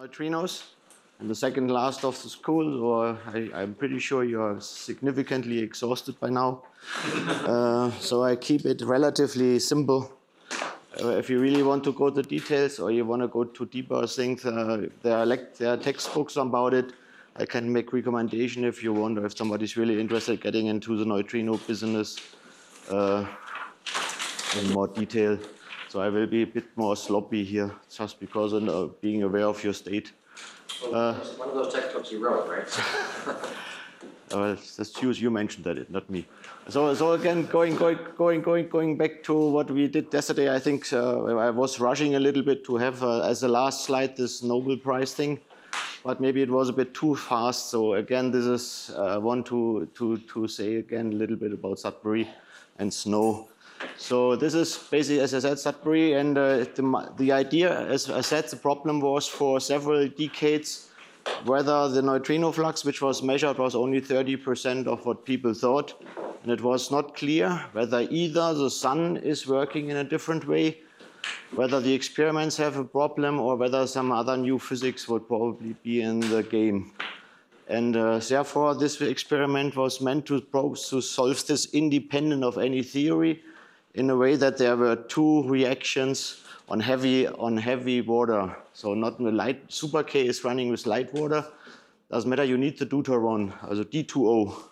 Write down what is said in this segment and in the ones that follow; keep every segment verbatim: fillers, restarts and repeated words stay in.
neutrinos. And the second last of the school, or I, I'm pretty sure you are significantly exhausted by now. uh, so I keep it relatively simple. Uh, if you really want to go to details or you want to go to deeper things, uh, there, are there are textbooks about it. I can make recommendation if you want, or if somebody's really interested getting into the neutrino business uh, in more detail. So I will be a bit more sloppy here, just because of uh, being aware of your state. Uh, one of those textbooks you wrote, right? uh, that's you, you mentioned that, not me. So, so again, going, going, going, going, going back to what we did yesterday, I think uh, I was rushing a little bit to have uh, as the last slide this Nobel Prize thing, but maybe it was a bit too fast. So again, this is I uh, want to to to say again a little bit about Sudbury and snow. So this is basically, as I said, Sudbury, and uh, the, the idea, as I said, the problem was for several decades whether the neutrino flux, which was measured, was only thirty percent of what people thought, and it was not clear whether either the sun is working in a different way, whether the experiments have a problem, or whether some other new physics would probably be in the game. And uh, therefore, this experiment was meant to, to solve this independent of any theory, in a way that there were two reactions on heavy on heavy water. So not in the light, super K is running with light water. Doesn't matter, you need the deuteron, also D two O.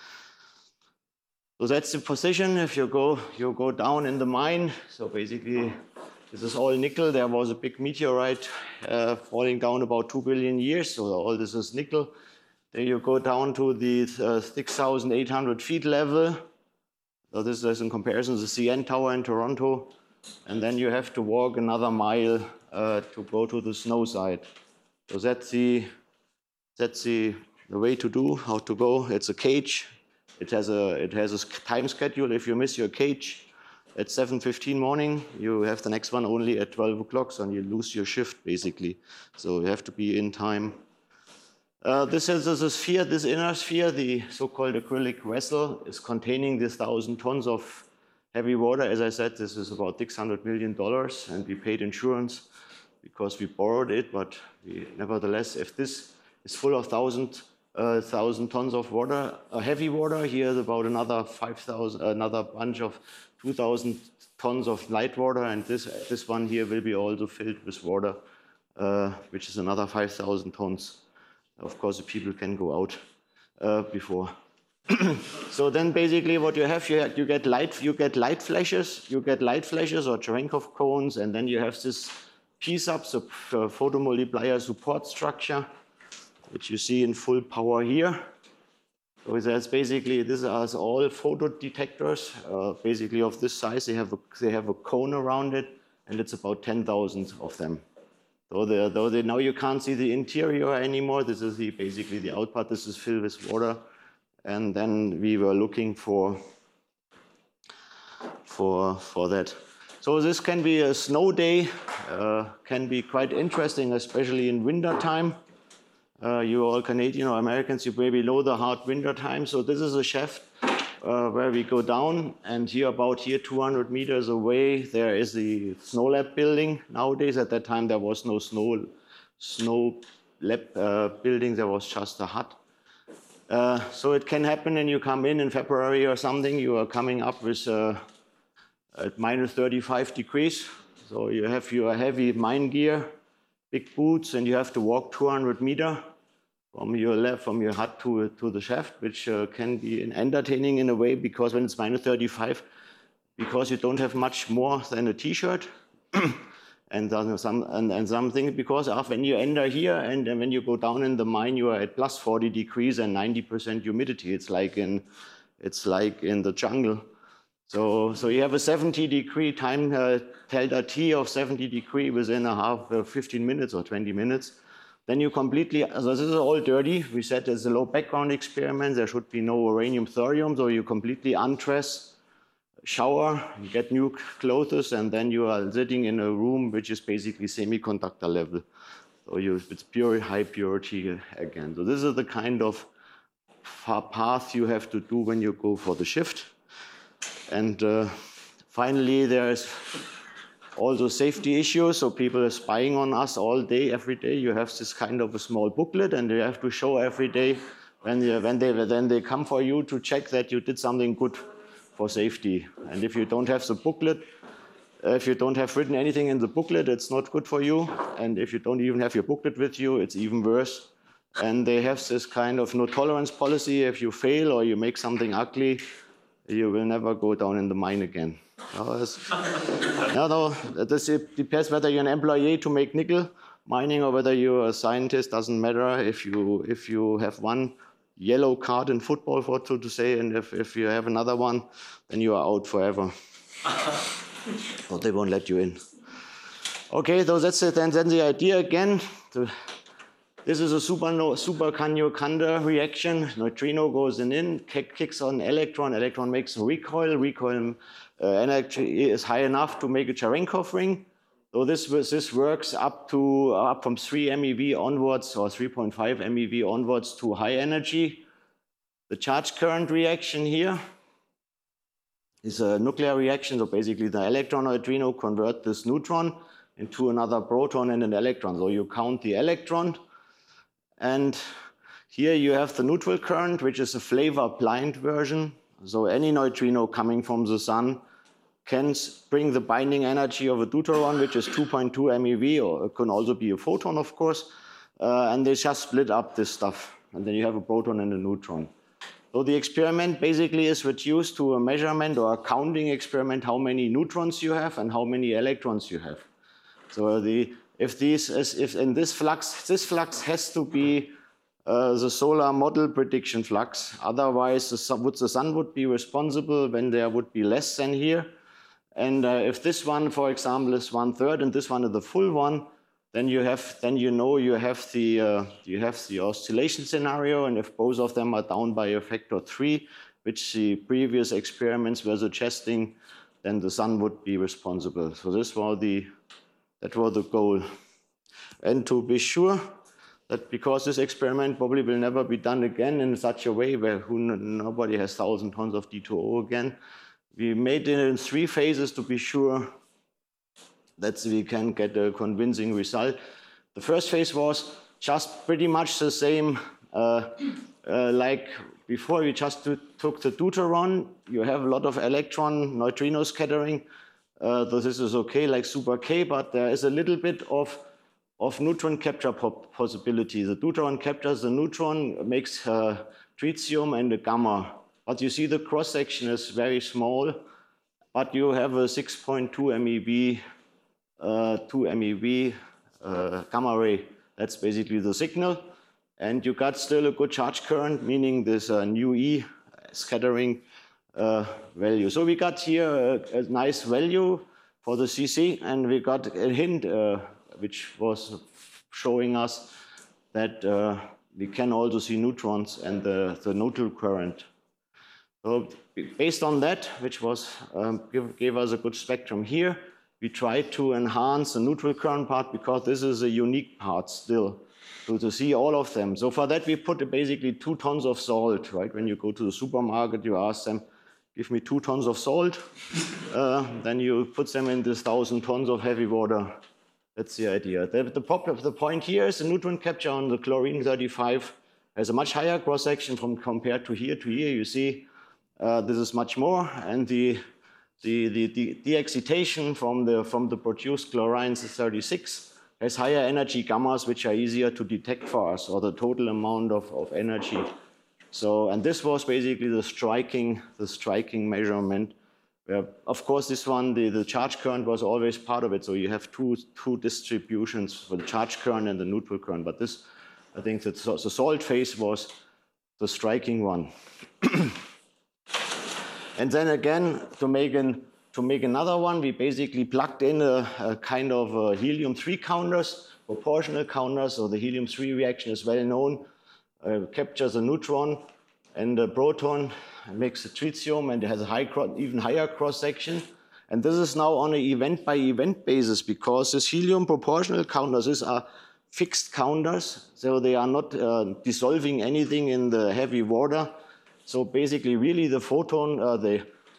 So that's the position. If you go you go down in the mine, so basically this is all nickel. There was a big meteorite uh, falling down about two billion years, so all this is nickel. Then you go down to the uh, six thousand eight hundred feet level. So this is in comparison to the C N Tower in Toronto. And then you have to walk another mile uh, to go to the snow side. So that's the, that's the, the way to do, how to go. It's a cage. It has a, it has a time schedule. If you miss your cage at seven fifteen morning, you have the next one only at twelve o'clock, so you lose your shift, basically. So you have to be in time. Uh, this is a sphere, this inner sphere, the so-called acrylic vessel, is containing this thousand tons of heavy water. As I said, this is about six hundred million dollars, and we paid insurance because we borrowed it, but we, nevertheless, if this is full of thousand, uh, thousand tons of water, uh, heavy water, here's about another five thousand, another bunch of two thousand tons of light water, and this, this one here will be also filled with water, uh, which is another five thousand tons. Of course, the people can go out uh, before. So then, basically, what you have, you, have, you get light, you get light flashes, you get light flashes or Cherenkov cones, and then you have this P sub, so uh, photomultiplier support structure, which you see in full power here. So that's basically, these are all photo detectors, uh, basically of this size. They have a, they have a cone around it, and it's about ten thousand of them. So the, though they, now you can't see the interior anymore. This is the, basically the output. This is filled with water. And then we were looking for, for, for that. So this can be a snow day, uh, can be quite interesting, especially in winter time. Uh, you all Canadian or Americans, you maybe know the hard winter time. So this is a shaft uh, where we go down, and here about here, two hundred meters away, there is the snow lab building. Nowadays, at that time, there was no snow, snow lab uh, building, there was just a hut. Uh, so it can happen, and you come in in February or something, you are coming up with uh, at minus thirty-five degrees. So you have your heavy mine gear, big boots, and you have to walk two hundred meters from your left, from your hut to, to the shaft, which uh, can be entertaining in a way, because when it's minus thirty-five, because you don't have much more than a t-shirt, and, some, and, and something, because of when you enter here and, and when you go down in the mine, you are at plus forty degrees and ninety percent humidity. It's like in, it's like in the jungle. So, so you have a seventy degree time uh, delta T of seventy degree within a half, uh, fifteen minutes or twenty minutes. Then you completely, so this is all dirty. We said there's a low background experiment. There should be no uranium thorium. So you completely undress, shower, get new clothes, and then you are sitting in a room which is basically semiconductor level. So you, it's pure high purity again. So this is the kind of path you have to do when you go for the shift. And uh, finally, there's Also safety issues, so people are spying on us all day, every day. You have this kind of a small booklet, and you have to show every day when, you, when they then they come for you to check that you did something good for safety. And if you don't have the booklet, uh, if you don't have written anything in the booklet, it's not good for you. And if you don't even have your booklet with you, it's even worse. And they have this kind of no tolerance policy. If you fail or you make something ugly, you will never go down in the mine again. No, no, no, this depends whether you're an employee to make nickel mining or whether you're a scientist, doesn't matter. If you, if you have one yellow card in football, for so to say, and if, if you have another one, then you are out forever. Or they won't let you in. Okay, so that's it. And then the idea again, the, this is a super, super Kanyokanda reaction. Neutrino goes in, in kick, kicks on electron, electron makes a recoil, recoil uh, energy is high enough to make a Cherenkov ring. So this, this works up to up from three MeV onwards or three point five MeV onwards to high energy. The charge current reaction here is a nuclear reaction. So basically the electron neutrino convert this neutron into another proton and an electron. So you count the electron. And here you have the neutral current, which is a flavor blind version. So any neutrino coming from the sun can bring the binding energy of a deuteron, which is two point two MeV, or it can also be a photon, of course. Uh, and they just split up this stuff. And then you have a proton and a neutron. So the experiment basically is reduced to a measurement or a counting experiment, how many neutrons you have and how many electrons you have. So the, if, these, if in this flux, this flux has to be uh, the solar model prediction flux. Otherwise, the sun, would, the sun would be responsible when there would be less than here. And uh, if this one, for example, is one third and this one is the full one, then you have, then you know you have the uh, you have the oscillation scenario, and if both of them are down by a factor three, which the previous experiments were suggesting, then the sun would be responsible. So this was the that was the goal, and to be sure that because this experiment probably will never be done again in such a way where who, nobody has thousand tons of D two O again. We made it in three phases to be sure that we can get a convincing result. The first phase was just pretty much the same uh, uh, like before. We just took the deuteron. You have a lot of electron neutrino scattering. Uh, so this is okay, like super K, but there is a little bit of, of neutron capture possibility. The deuteron captures the neutron, makes uh, tritium and a gamma. But you see the cross-section is very small, but you have a six point two MeV, uh, two MeV uh, gamma ray. That's basically the signal. And you got still a good charge current, meaning this uh, nu E scattering uh, value. So we got here a, a nice value for the C C, and we got a hint uh, which was showing us that uh, we can also see neutrons and the, the neutral current. So based on that, which was um, give, gave us a good spectrum here, we tried to enhance the neutral current part because this is a unique part still, so to see all of them. So for that, we put basically two tons of salt, right? When you go to the supermarket, you ask them, give me two tons of salt. uh, then you put them in this thousand tons of heavy water. That's the idea. The, the, pop, the point here is the neutron capture on the chlorine thirty-five has a much higher cross-section from compared to here to here. You see, Uh, this is much more, and the the the, the, the excitation from the from the produced chlorines thirty-six has higher energy gammas, which are easier to detect for us, or the total amount of, of energy. So, and this was basically the striking the striking measurement. Where, of course, this one the, the charge current was always part of it. So you have two two distributions for the charge current and the neutral current. But this, I think, that the salt phase was the striking one. And then again, to make, an, to make another one, we basically plugged in a, a kind of a helium three counters, proportional counters. So the helium three reaction is well known, uh, captures a neutron and a proton, makes a tritium, and it has a high, even higher cross-section. And this is now on an event-by-event basis because this helium proportional counters, these are fixed counters, so they are not uh, dissolving anything in the heavy water. So basically, really, the photon, uh, the,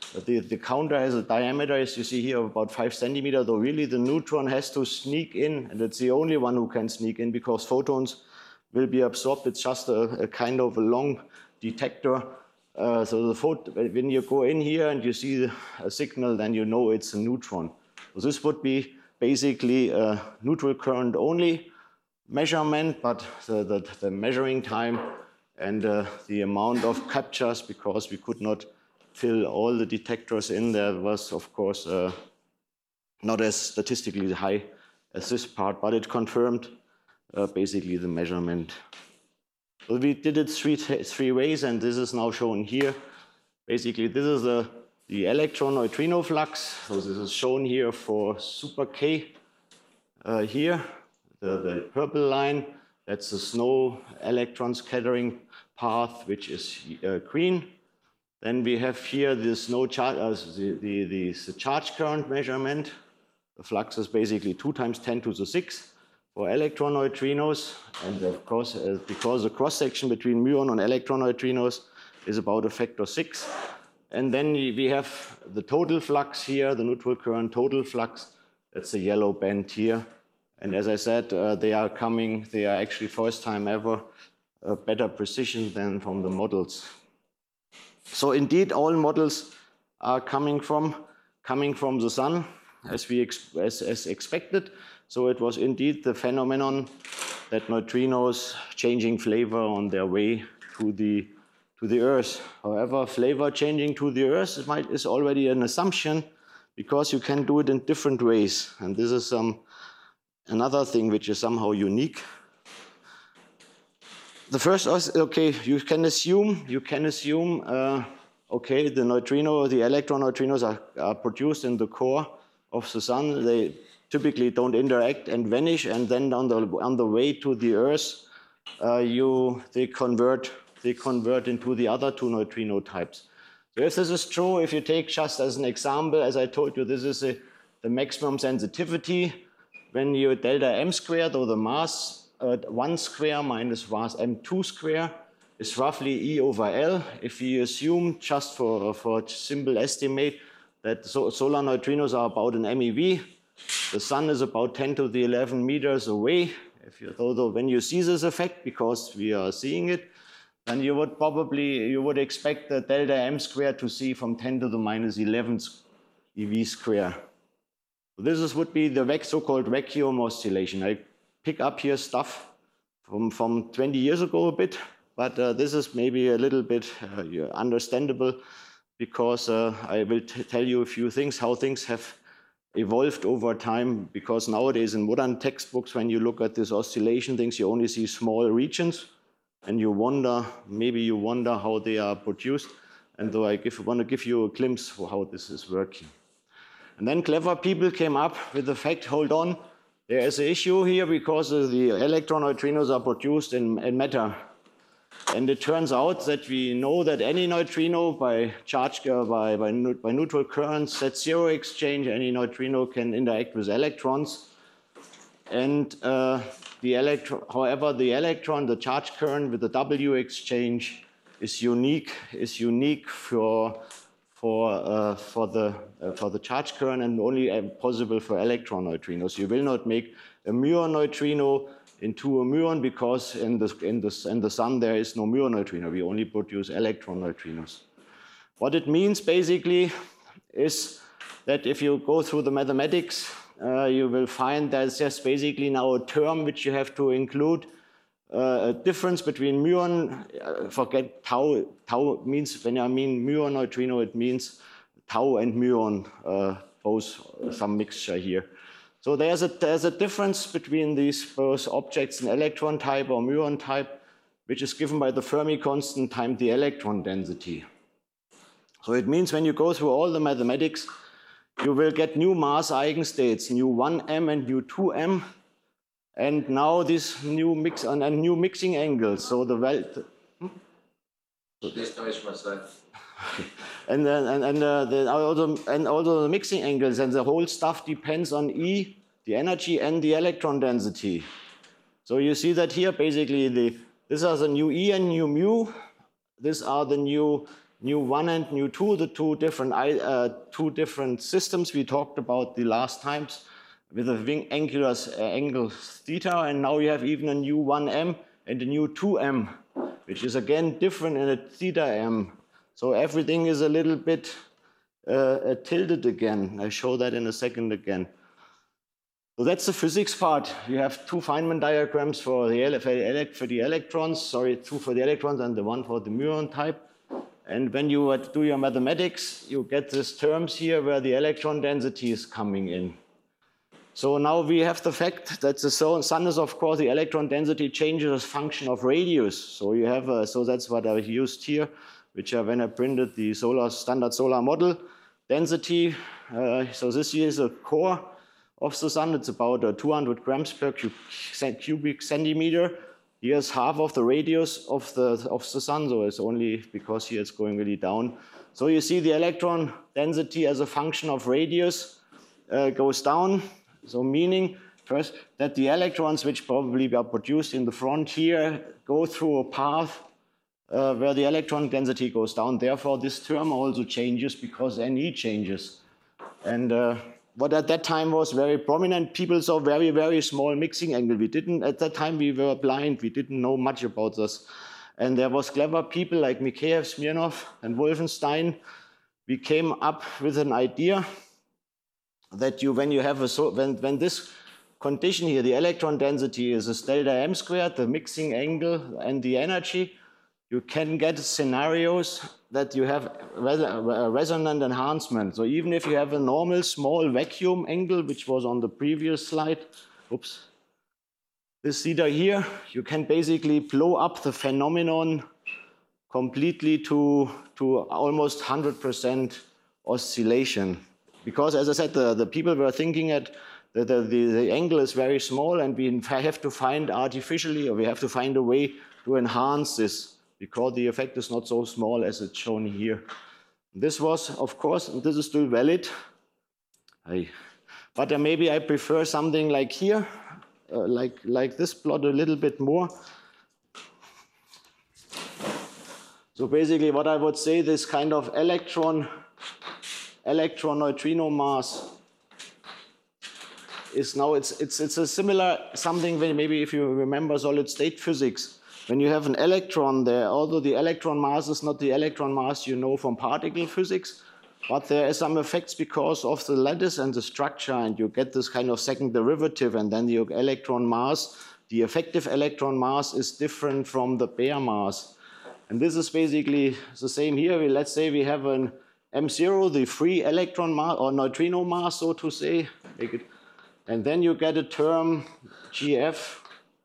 The, the counter has a diameter, as you see here, of about five centimeters, though really the neutron has to sneak in, and it's the only one who can sneak in because photons will be absorbed. It's just a, a kind of a long detector. Uh, so the phot when you go in here and you see a signal, then you know it's a neutron. So this would be basically a neutral current only measurement, but the, the, the measuring time and uh, the amount of captures, because we could not fill all the detectors in there, was of course uh, not as statistically high as this part, but it confirmed uh, basically the measurement. So we did it three, three ways, and this is now shown here. Basically, this is the, the electron neutrino flux. So this is shown here for super K uh, here. The, the purple line, that's the snow electron scattering path, which is uh, green. Then we have here this no charge, uh, the, the, the, the charge current measurement. The flux is basically two times ten to the six for electron neutrinos. And of course, uh, because the cross section between muon and electron neutrinos is about a factor six. And then we have the total flux here, the neutral current total flux. That's the yellow band here. And as I said, uh, they are coming, they are actually first time ever uh, better precision than from the models. So indeed, all models are coming from coming from the sun, as we ex as, as expected. So it was indeed the phenomenon that neutrinos changing flavor on their way to the to the Earth. However, flavor changing to the Earth is, might, is already an assumption, because you can do it in different ways. And this is um, another thing which is somehow unique. The first, okay, you can assume, you can assume, uh, okay, the neutrino, the electron neutrinos are, are produced in the core of the sun. They typically don't interact and vanish, and then on the on the way to the Earth, uh, you they convert they convert into the other two neutrino types. So if this is true, if you take just as an example, as I told you, this is a, the maximum sensitivity when you delta m squared, or the mass. Uh, one square minus mass m two square is roughly E over L. If we assume, just for, for simple estimate, that so, solar neutrinos are about an MeV, the sun is about ten to the eleven meters away. If you, although when you see this effect, because we are seeing it, then you would probably, you would expect the delta m squared to see from ten to the minus eleven E V square. So this is, would be the so-called vacuum oscillation. I pick up here stuff from, from twenty years ago a bit, but uh, this is maybe a little bit uh, understandable, because uh, I will t tell you a few things, how things have evolved over time, because nowadays in modern textbooks, when you look at this oscillation things, you only see small regions, and you wonder, maybe you wonder how they are produced, and though I give, want to give you a glimpse for how this is working. And then clever people came up with the fact, hold on, there is an issue here, because the electron neutrinos are produced in, in matter. And it turns out that we know that any neutrino by charge, uh, by, by, by neutral currents at zero exchange, any neutrino can interact with electrons. And uh, the electron, however, the electron, the charge current with the W exchange is unique, is unique for For, uh, for, the, uh, for the charge current, and only uh, possible for electron neutrinos. You will not make a muon neutrino into a muon, because in the, in, the, in the sun there is no muon neutrino. We only produce electron neutrinos. What it means basically is that if you go through the mathematics, uh, you will find there's just basically now a term which you have to include. Uh, a difference between muon, uh, forget tau, tau means, when I mean muon neutrino, it means tau and muon, uh, both some mixture here. So there's a, there's a difference between these both objects, an electron type or muon type, which is given by the Fermi constant times the electron density. So it means when you go through all the mathematics, you will get new mass eigenstates, nu one m and nu two m. And now this new mix and, and new mixing angles. So the well, hmm? There's noise from my side. and then and and uh, the, also and also the mixing angles, and the whole stuff depends on E, the energy, and the electron density. So you see that here basically the these are the new E and new mu. These are the new Nu one and Nu two, the two different, uh, two different systems we talked about the last times with a wing angular uh, angle theta, and now you have even a Nu one M and a Nu two M, which is again different in a theta M. So everything is a little bit uh, uh, tilted again. I'll show that in a second again. So that's the physics part. You have two Feynman diagrams for the, for the electrons, sorry, two for the electrons and the one for the muon type. And when you do your mathematics, you get these terms here where the electron density is coming in. So now we have the fact that the sun is, of course, the electron density changes as function of radius. So you have, a, so that's what I used here, which I, when I printed the solar standard solar model density. Uh, so this here is a core of the sun. It's about uh, two hundred grams per cubic centimeter. Here's half of the radius of the, of the sun, so it's only because here it's going really down. So you see the electron density as a function of radius uh, goes down. So meaning first that the electrons which probably are produced in the front here go through a path uh, where the electron density goes down. Therefore, this term also changes because N E changes. And uh, what at that time was very prominent, people saw very, very small mixing angle. We didn't, at that time we were blind, we didn't know much about this. And there was clever people like Mikheyev, Smirnov, and Wolfenstein. We came up with an idea that you, when you have a, so when, when this condition here, the electron density is a delta M squared, the mixing angle and the energy, you can get scenarios that you have a resonant enhancement. So even if you have a normal small vacuum angle, which was on the previous slide, oops, this theta here, you can basically blow up the phenomenon completely to, to almost one hundred percent oscillation. Because, as I said, the, the people were thinking that the, the, the, the angle is very small and we have to find artificially, or we have to find a way to enhance this because the effect is not so small as it's shown here. This was, of course, this is still valid. I, but uh, maybe I prefer something like here, uh, like, like this plot a little bit more. So basically what I would say, this kind of electron electron neutrino mass is now, it's, it's, it's a similar something, when maybe if you remember solid state physics, when you have an electron there, although the electron mass is not the electron mass you know from particle physics, but there are some effects because of the lattice and the structure, and you get this kind of second derivative, and then the electron mass, the effective electron mass is different from the bare mass. And this is basically the same here. We, let's say we have an M zero, the free electron mass, or neutrino mass, so to say. Make it, and then you get a term G F,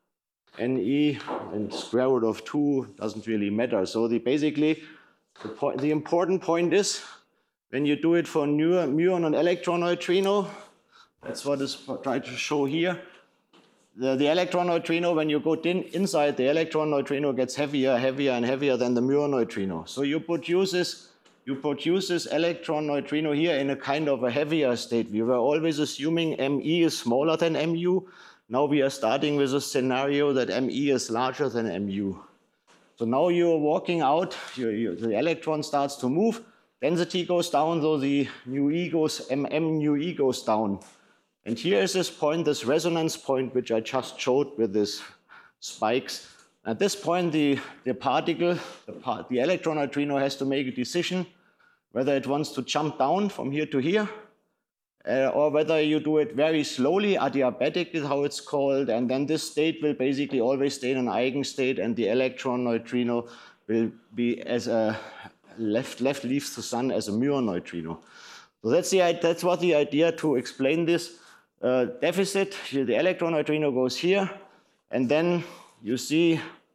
N E, and square root of two, doesn't really matter. So the, basically, the, point, the important point is, when you do it for muon and electron neutrino, that's what is tried to show here. The, the electron neutrino, when you go in, inside, the electron neutrino gets heavier, heavier, and heavier than the muon neutrino. So you produce this You produce this electron neutrino here in a kind of a heavier state. We were always assuming M E is smaller than M U. Now we are starting with a scenario that M E is larger than M U. So now you're walking out, you, you, the electron starts to move, density goes down, so the nu E goes, M M nu E goes down. And here is this point, this resonance point, which I just showed with these spikes. At this point, the, the particle, the, part, the electron neutrino has to make a decision whether it wants to jump down from here to here, uh, or whether you do it very slowly, adiabatic is how it's called, and then this state will basically always stay in an eigenstate, and the electron neutrino will be as a left, left leaves the sun as a muon neutrino. So that's, the, that's what the idea to explain this uh, deficit. Here the electron neutrino goes here, and then you see,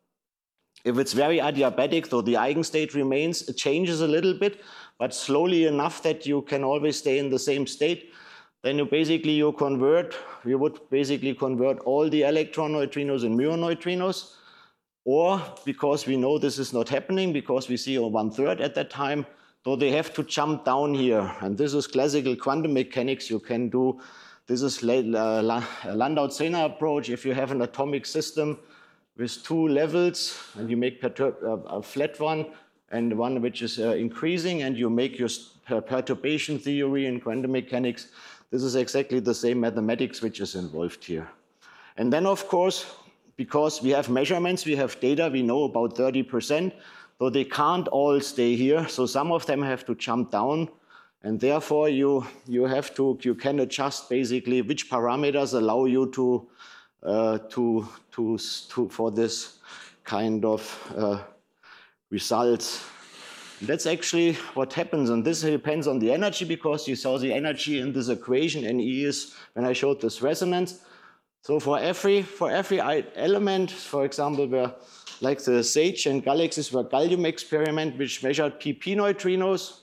if it's very adiabatic, so the eigenstate remains, it changes a little bit, but slowly enough that you can always stay in the same state, then you basically you convert, you would basically convert all the electron neutrinos in muon neutrinos, or because we know this is not happening, because we see one third at that time, so they have to jump down here. And this is classical quantum mechanics you can do. This is Landau-Zener approach. If you have an atomic system with two levels and you make a flat one, and one which is uh, increasing, and you make your perturbation theory in quantum mechanics. This is exactly the same mathematics which is involved here. And then, of course, because we have measurements, we have data, we know about thirty percent, so they can't all stay here. So some of them have to jump down, and therefore you, you have to, you can adjust basically which parameters allow you to, uh, to, to, to, for this kind of uh, results. That's actually what happens, and this depends on the energy, because you saw the energy in this equation, N E is when I showed this resonance. So for every, for every element, for example, where like the SAGE and galaxies were gallium experiment, which measured P P neutrinos,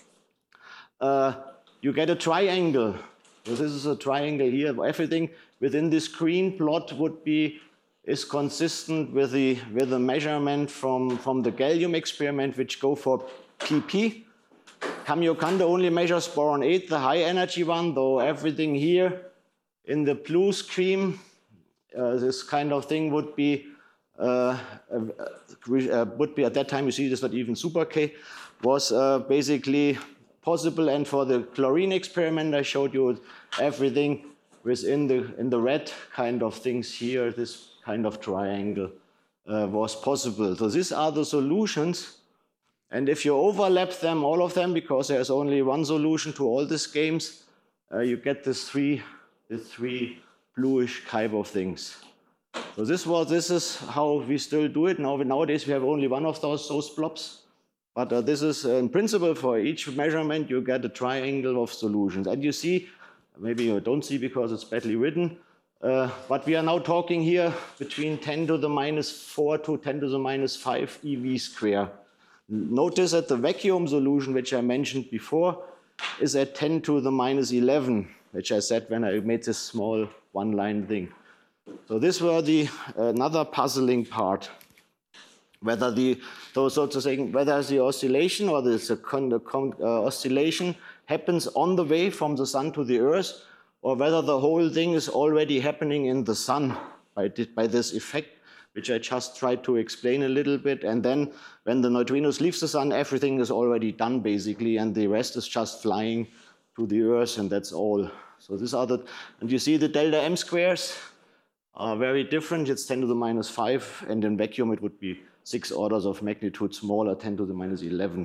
uh, you get a triangle. So this is a triangle here. Everything within this green plot would be is consistent with the, with the measurement from, from the gallium experiment, which go for P P. Kamiokande only measures boron eight, the high energy one, though everything here in the blue stream, uh, this kind of thing would be, uh, uh, would be at that time, you see this not even super K, was uh, basically possible. And for the chlorine experiment, I showed you everything within the, in the red kind of things here, this kind of triangle uh, was possible. So these are the solutions. And if you overlap them, all of them, because there's only one solution to all these games, uh, you get this three, the three bluish type of things. So this was, this is how we still do it. Now, nowadays we have only one of those, those blobs. But uh, this is uh, in principle for each measurement, you get a triangle of solutions. And you see, maybe you don't see because it's badly written, Uh, but we are now talking here between ten to the minus four to ten to the minus five E V square. Notice that the vacuum solution, which I mentioned before, is at ten to the minus eleven, which I said when I made this small one-line thing. So this were the another puzzling part. Whether the, so, so to say, whether the oscillation or the, the uh, oscillation happens on the way from the sun to the earth, or whether the whole thing is already happening in the sun by, by this effect, which I just tried to explain a little bit. And then when the neutrinos leave the sun, everything is already done basically, and the rest is just flying to the earth, and that's all. So these are the, and you see the delta M squares are very different. It's ten to the minus five, and in vacuum it would be six orders of magnitude smaller, ten to the minus eleven.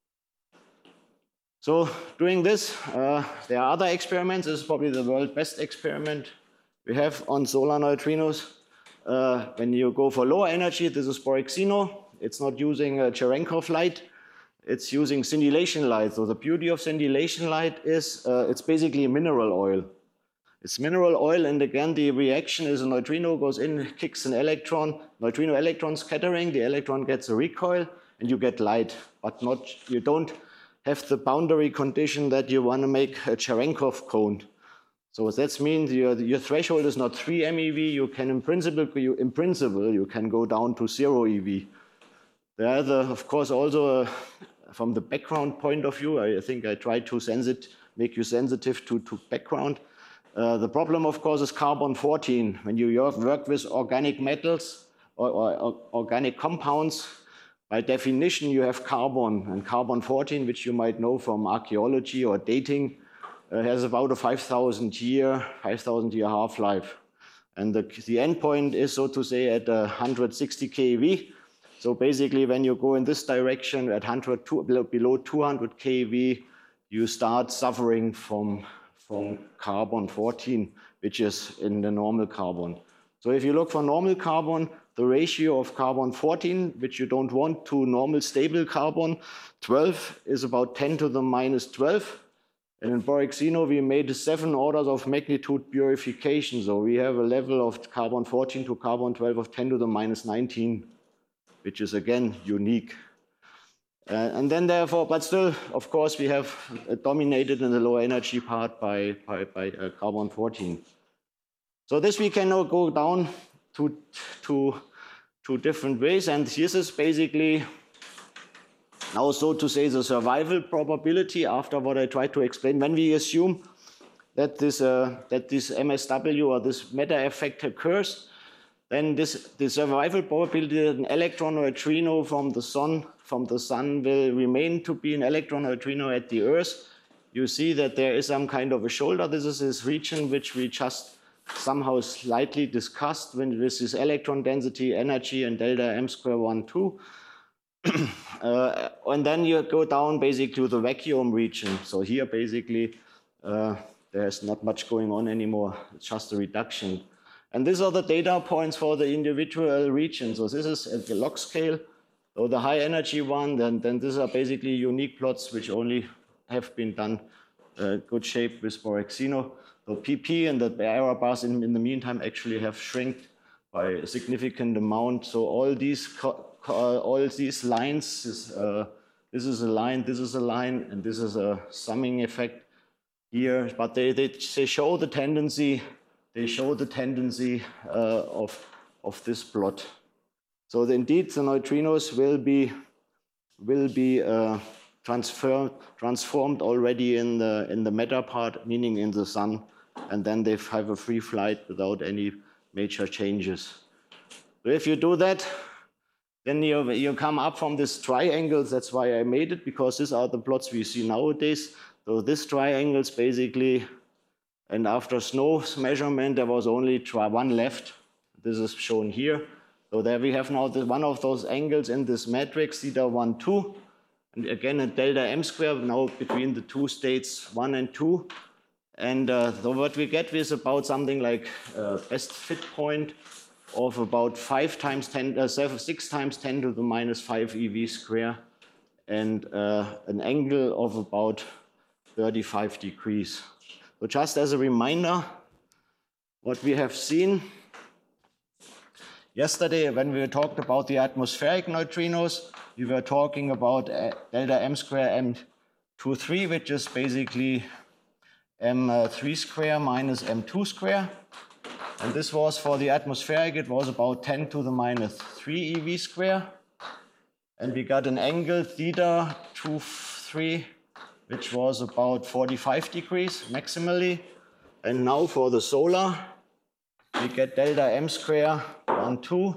So doing this, uh, there are other experiments. This is probably the world best experiment we have on solar neutrinos. Uh, when you go for lower energy, this is Borexino. It's not using uh, Cherenkov light. It's using scintillation light. So the beauty of scintillation light is uh, it's basically mineral oil. It's mineral oil, and again, the reaction is a neutrino goes in, kicks an electron, neutrino electron scattering, the electron gets a recoil, and you get light, but not, you don't have the boundary condition that you want to make a Cherenkov cone. So that means your, your threshold is not three M E V. You can, in principle, you, in principle, you can go down to zero E V. There are, the, of course, also uh, from the background point of view, I think I tried to sensit, make you sensitive to, to background. Uh, the problem, of course, is carbon fourteen. When you work with organic metals or, or, or organic compounds, by definition, you have carbon, and carbon fourteen, which you might know from archaeology or dating, uh, has about a five thousand year, five thousand year half-life. And the, the end point is, so to say, at uh, one hundred sixty keV. So basically, when you go in this direction at one hundred, below two hundred keV, you start suffering from, from carbon fourteen, which is in the normal carbon. So if you look for normal carbon, the ratio of carbon fourteen, which you don't want, to normal stable carbon twelve is about ten to the minus twelve. And in Borexino, we made seven orders of magnitude purification. So we have a level of carbon fourteen to carbon twelve of ten to the minus nineteen, which is again unique. Uh, and then therefore, but still, of course, we have uh, dominated in the low energy part by, by, by uh, carbon fourteen. So this we can now go down to, to, to different ways. And this is basically now, so to say, the survival probability after what I tried to explain. When we assume that this, uh, that this M S W or this meta effect occurs, then this, the survival probability that an electron or a neutrino from the sun from the sun will remain to be an electron neutrino at the Earth. You see that there is some kind of a shoulder. This is this region which we just somehow slightly discussed when this is electron density, energy, and delta M square one, two. uh, and then you go down basically to the vacuum region. So here basically uh, there's not much going on anymore. It's just a reduction. And these are the data points for the individual regions. So this is at the log scale. So the high energy one, then, then these are basically unique plots which only have been done uh, good shape with Borexino. So P P and the error bars in, in the meantime actually have shrinked by a significant amount. So all these uh, all these lines, is, uh, this is a line, this is a line, and this is a summing effect here. But they, they, they show the tendency, they show the tendency uh, of, of this plot. So the, indeed, the neutrinos will be, will be uh, transfer, transformed already in the, in the matter part, meaning in the sun, and then they have a free flight without any major changes. So if you do that, then you, you come up from this triangles. That's why I made it, because these are the plots we see nowadays. So this triangles basically, and after Snow's measurement, there was only one left. This is shown here. So there we have now the, one of those angles in this matrix, theta one, two. And again, a delta M square now between the two states, one and two. And uh, so what we get is about something like uh, best fit point of about five times ten, uh, seven, six times ten to the minus five E V square, and uh, an angle of about thirty-five degrees. So just as a reminder, what we have seen yesterday when we talked about the atmospheric neutrinos, we were talking about uh, delta M square M two three, which is basically M three square minus M two square. And this was for the atmospheric, it was about ten to the minus three E V square. And we got an angle theta two three, which was about forty-five degrees maximally. And now for the solar, we get delta M square one, two,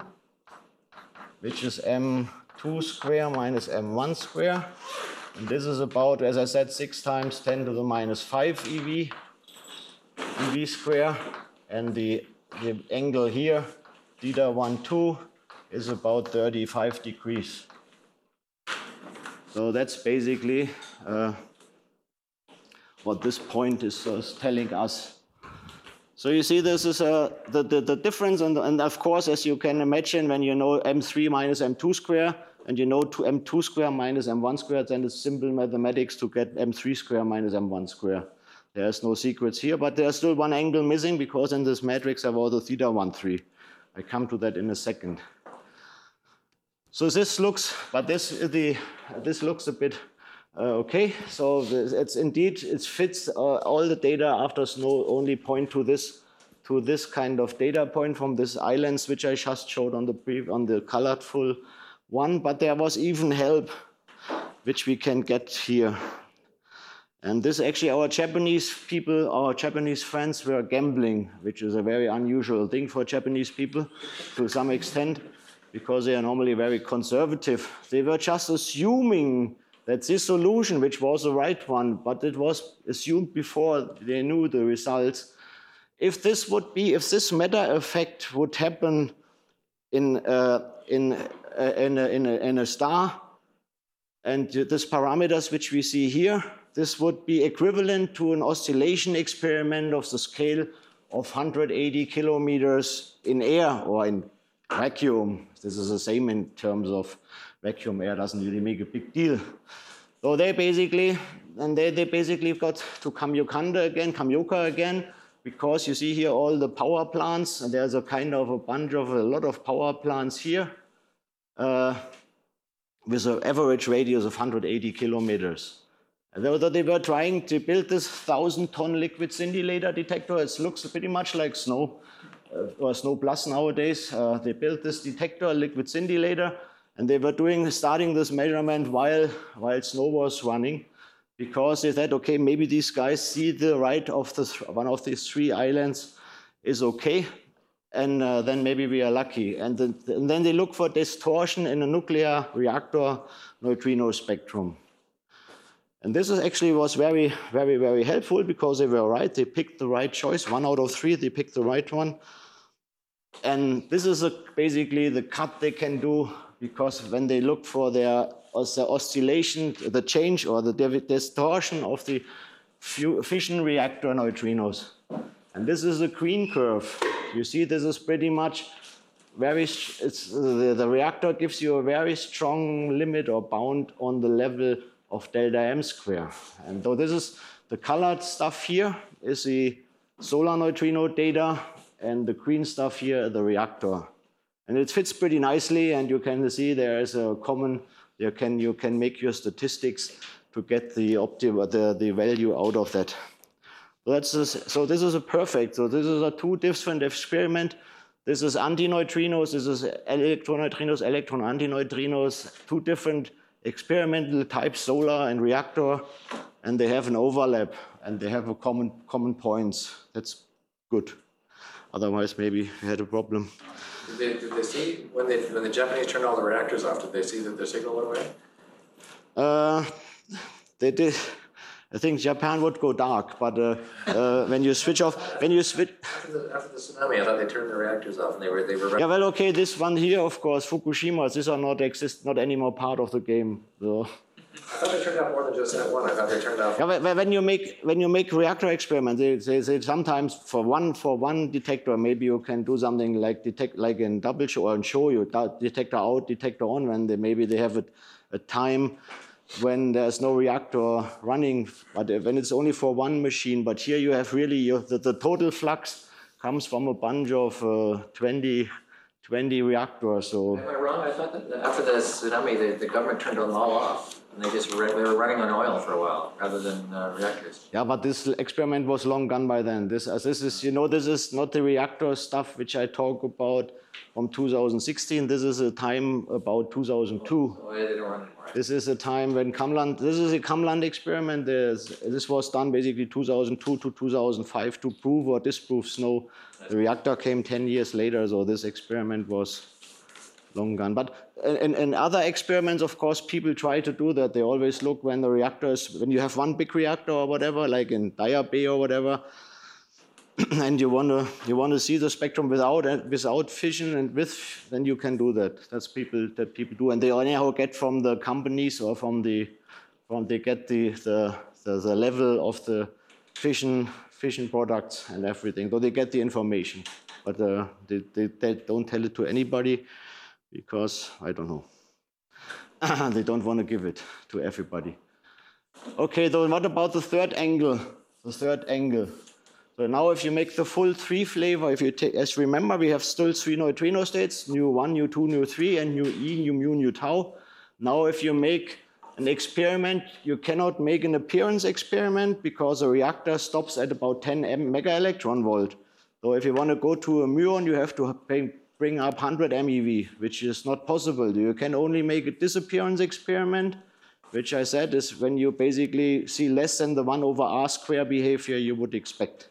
which is M two square minus M one square. And this is about, as I said, six times ten to the minus five E V, E V square. And the, the angle here, theta one, two, is about thirty-five degrees. So that's basically uh, what this point is uh, telling us. So you see, this is uh, the, the, the difference. And, and of course, as you can imagine, when you know M three minus M two square, and you know M two square minus M one square, then it's simple mathematics to get M three square minus M one square. There's no secrets here, but there's still one angle missing, because in this matrix there was a theta one, three. I come to that in a second. So this looks, but this, the, this looks a bit uh, okay. So it's indeed, it fits uh, all the data after Snow only point to this, to this kind of data point from this islands, which I just showed on the, brief, on the colorful one, but there was even help, which we can get here. And this actually, our Japanese people, our Japanese friends were gambling, which is a very unusual thing for Japanese people to some extent, because they are normally very conservative. They were just assuming that this solution, which was the right one, but it was assumed before they knew the results. If this would be, if this matter effect would happen in, uh, in, uh, in, a, in, a, in a star, and these parameters which we see here, this would be equivalent to an oscillation experiment of the scale of one hundred eighty kilometers in air or in vacuum. This is the same in terms of vacuum. Air doesn't really make a big deal. So they basically, and they, they basically got to Kamiokande again, Kamioka again, because you see here all the power plants, and there's a kind of a bunch of a lot of power plants here uh, with an average radius of one hundred eighty kilometers. And although they were trying to build this thousand ton liquid scintillator detector, it looks pretty much like Snow, uh, or Snow Plus nowadays. Uh, they built this detector, liquid scintillator, and they were doing, starting this measurement while, while Snow was running, because they said, okay, maybe these guys see the right of the, one of these three islands is okay. and uh, then maybe we are lucky. And, the, and then they look for distortion in a nuclear reactor neutrino spectrum. And this is actually was very, very, very helpful because they were right. They picked the right choice. One out of three, they picked the right one. And this is a, basically the cut they can do, because when they look for their, the oscillation, the change or the distortion of the fission reactor neutrinos. And this is a green curve. You see, this is pretty much very, it's, the, the reactor gives you a very strong limit or bound on the level of delta M square. And so this is the colored stuff here is the solar neutrino data, and the green stuff here, the reactor. And it fits pretty nicely, and you can see there is a common, you can, you can make your statistics to get the, optimal, the, the value out of that. So, that's just, so this is a perfect, so this is a two different experiment. This is antineutrinos, this is electroneutrinos, electron antineutrinos, two different experimental types, solar and reactor, and they have an overlap, and they have a common, common points. That's good. Otherwise, maybe we had a problem. Did they, did they see, when, they, when the Japanese turned all the reactors off, did they see that their signal went away? Uh, they did. I think Japan would go dark, but uh, uh, when you switch off, when you switch. After the, after the tsunami, I thought they turned the reactors off, and they were they were. Yeah, well, okay, this one here, of course, Fukushima. These are not exist, not anymore part of the game. So. I thought they turned off more than just that one. I thought they turned off. Yeah, when you make when you make reactor experiments, they, they, they sometimes for one for one detector, maybe you can do something like detect like in double show or in show you detector out, detector on. When they maybe they have a, a time when there's no reactor running, but when it's only for one machine. But here you have really your, the, the total flux comes from a bunch of uh, twenty, twenty reactors. So. Am I wrong? I thought that after the tsunami, the, the government turned them all off. And they just they were running on oil for a while rather than uh, reactors. Yeah, but this experiment was long gone by then. This, uh, this is, you know, this is not the reactor stuff which I talk about from two thousand sixteen. This is a time about two thousand two. Oh, yeah, they don't run anymore. This is a time when Kamland, this is a Kamland experiment. There's, this was done basically two thousand two to two thousand five to prove or disprove snow. The reactor came ten years later, so this experiment was long gone. But in, in other experiments, of course, people try to do that. They always look when the reactors, when you have one big reactor or whatever, like in Daya Bay or whatever, and you want to you want to see the spectrum without without fission and with, then you can do that. That's people that people do, and they anyhow get from the companies or from the from they get the the the, the level of the fission fission products and everything. So they get the information, but uh, they, they they don't tell it to anybody. Because, I don't know, they don't want to give it to everybody. Okay, so what about the third angle? The third angle. So now if you make the full three flavor, if you take, as you remember, we have still three neutrino states, nu one, nu two, nu three, and nu e, nu mu, nu tau. Now if you make an experiment, you cannot make an appearance experiment because a reactor stops at about ten mega electron volt. So if you want to go to a muon, you have to pay bring up one hundred M E V, which is not possible. You can only make a disappearance experiment, which I said is when you basically see less than the one over R square behavior you would expect.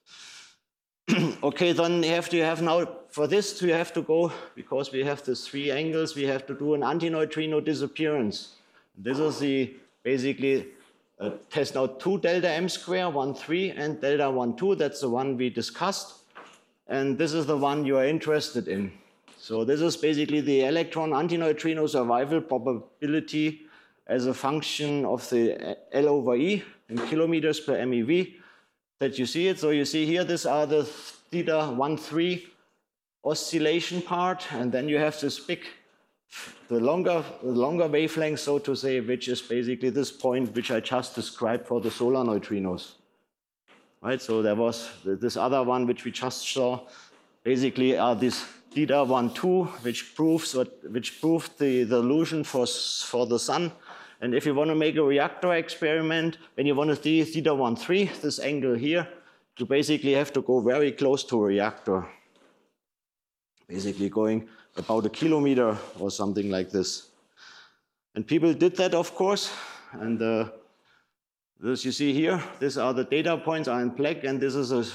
Okay, then you have to have now, for this you have to go, because we have these three angles, we have to do an antineutrino disappearance. This is the, basically, uh, test now two delta M square, one, three, and delta one, two, that's the one we discussed. And this is the one you are interested in. So this is basically the electron antineutrino survival probability as a function of the L over E in kilometers per M E V that you see it. So you see here, these are the theta one, three oscillation part. And then you have this big, the longer, the longer wavelength, so to say, which is basically this point which I just described for the solar neutrinos. Right, so there was this other one which we just saw. Basically, are this theta one, two, which proves what, which proved the, the illusion for for the sun. And if you want to make a reactor experiment, when you want to see theta one, three, this angle here, you basically have to go very close to a reactor. Basically, going about a kilometer or something like this. And people did that, of course, and. Uh, This you see here, these are the data points are in black, and this is a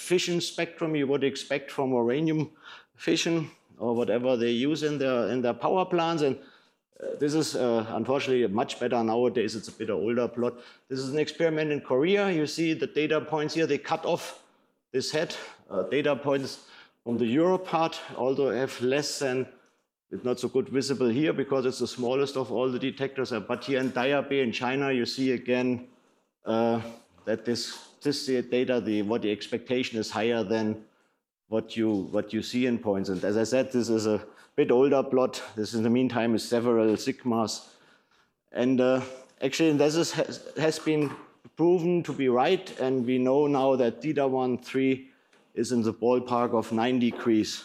fission spectrum you would expect from uranium fission or whatever they use in their, in their power plants. And uh, this is uh, unfortunately much better nowadays. It's a bit older plot. This is an experiment in Korea. You see the data points here. They cut off this head. Uh, data points from the Europe part, although have less than, it's not so good visible here because it's the smallest of all the detectors. But here in Daya Bay in China, you see again uh, that this, this data, the, what the expectation is higher than what you, what you see in points. And as I said, this is a bit older plot. This in the meantime is several sigmas. And uh, actually this is, has, has been proven to be right. And we know now that theta one three is in the ballpark of nine degrees.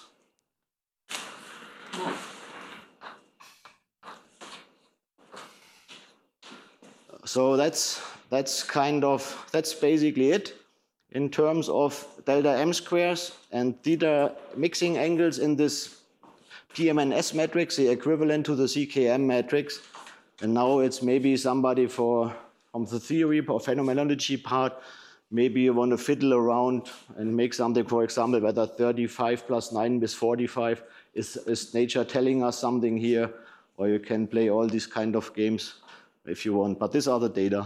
So that's, that's kind of, that's basically it in terms of delta M squares and theta mixing angles in this P M N S matrix, the equivalent to the C K M matrix. And now it's maybe somebody for, from the theory or phenomenology part, maybe you want to fiddle around and make something, for example, whether thirty-five plus nine is forty-five. Is, is nature telling us something here? Or you can play all these kind of games if you want, but these are the data.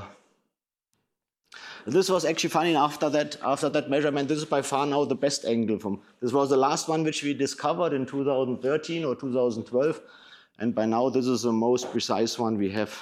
This was actually funny after that, after that measurement. This is by far now the best angle from, this was the last one which we discovered in two thousand thirteen or two thousand twelve. And by now this is the most precise one we have.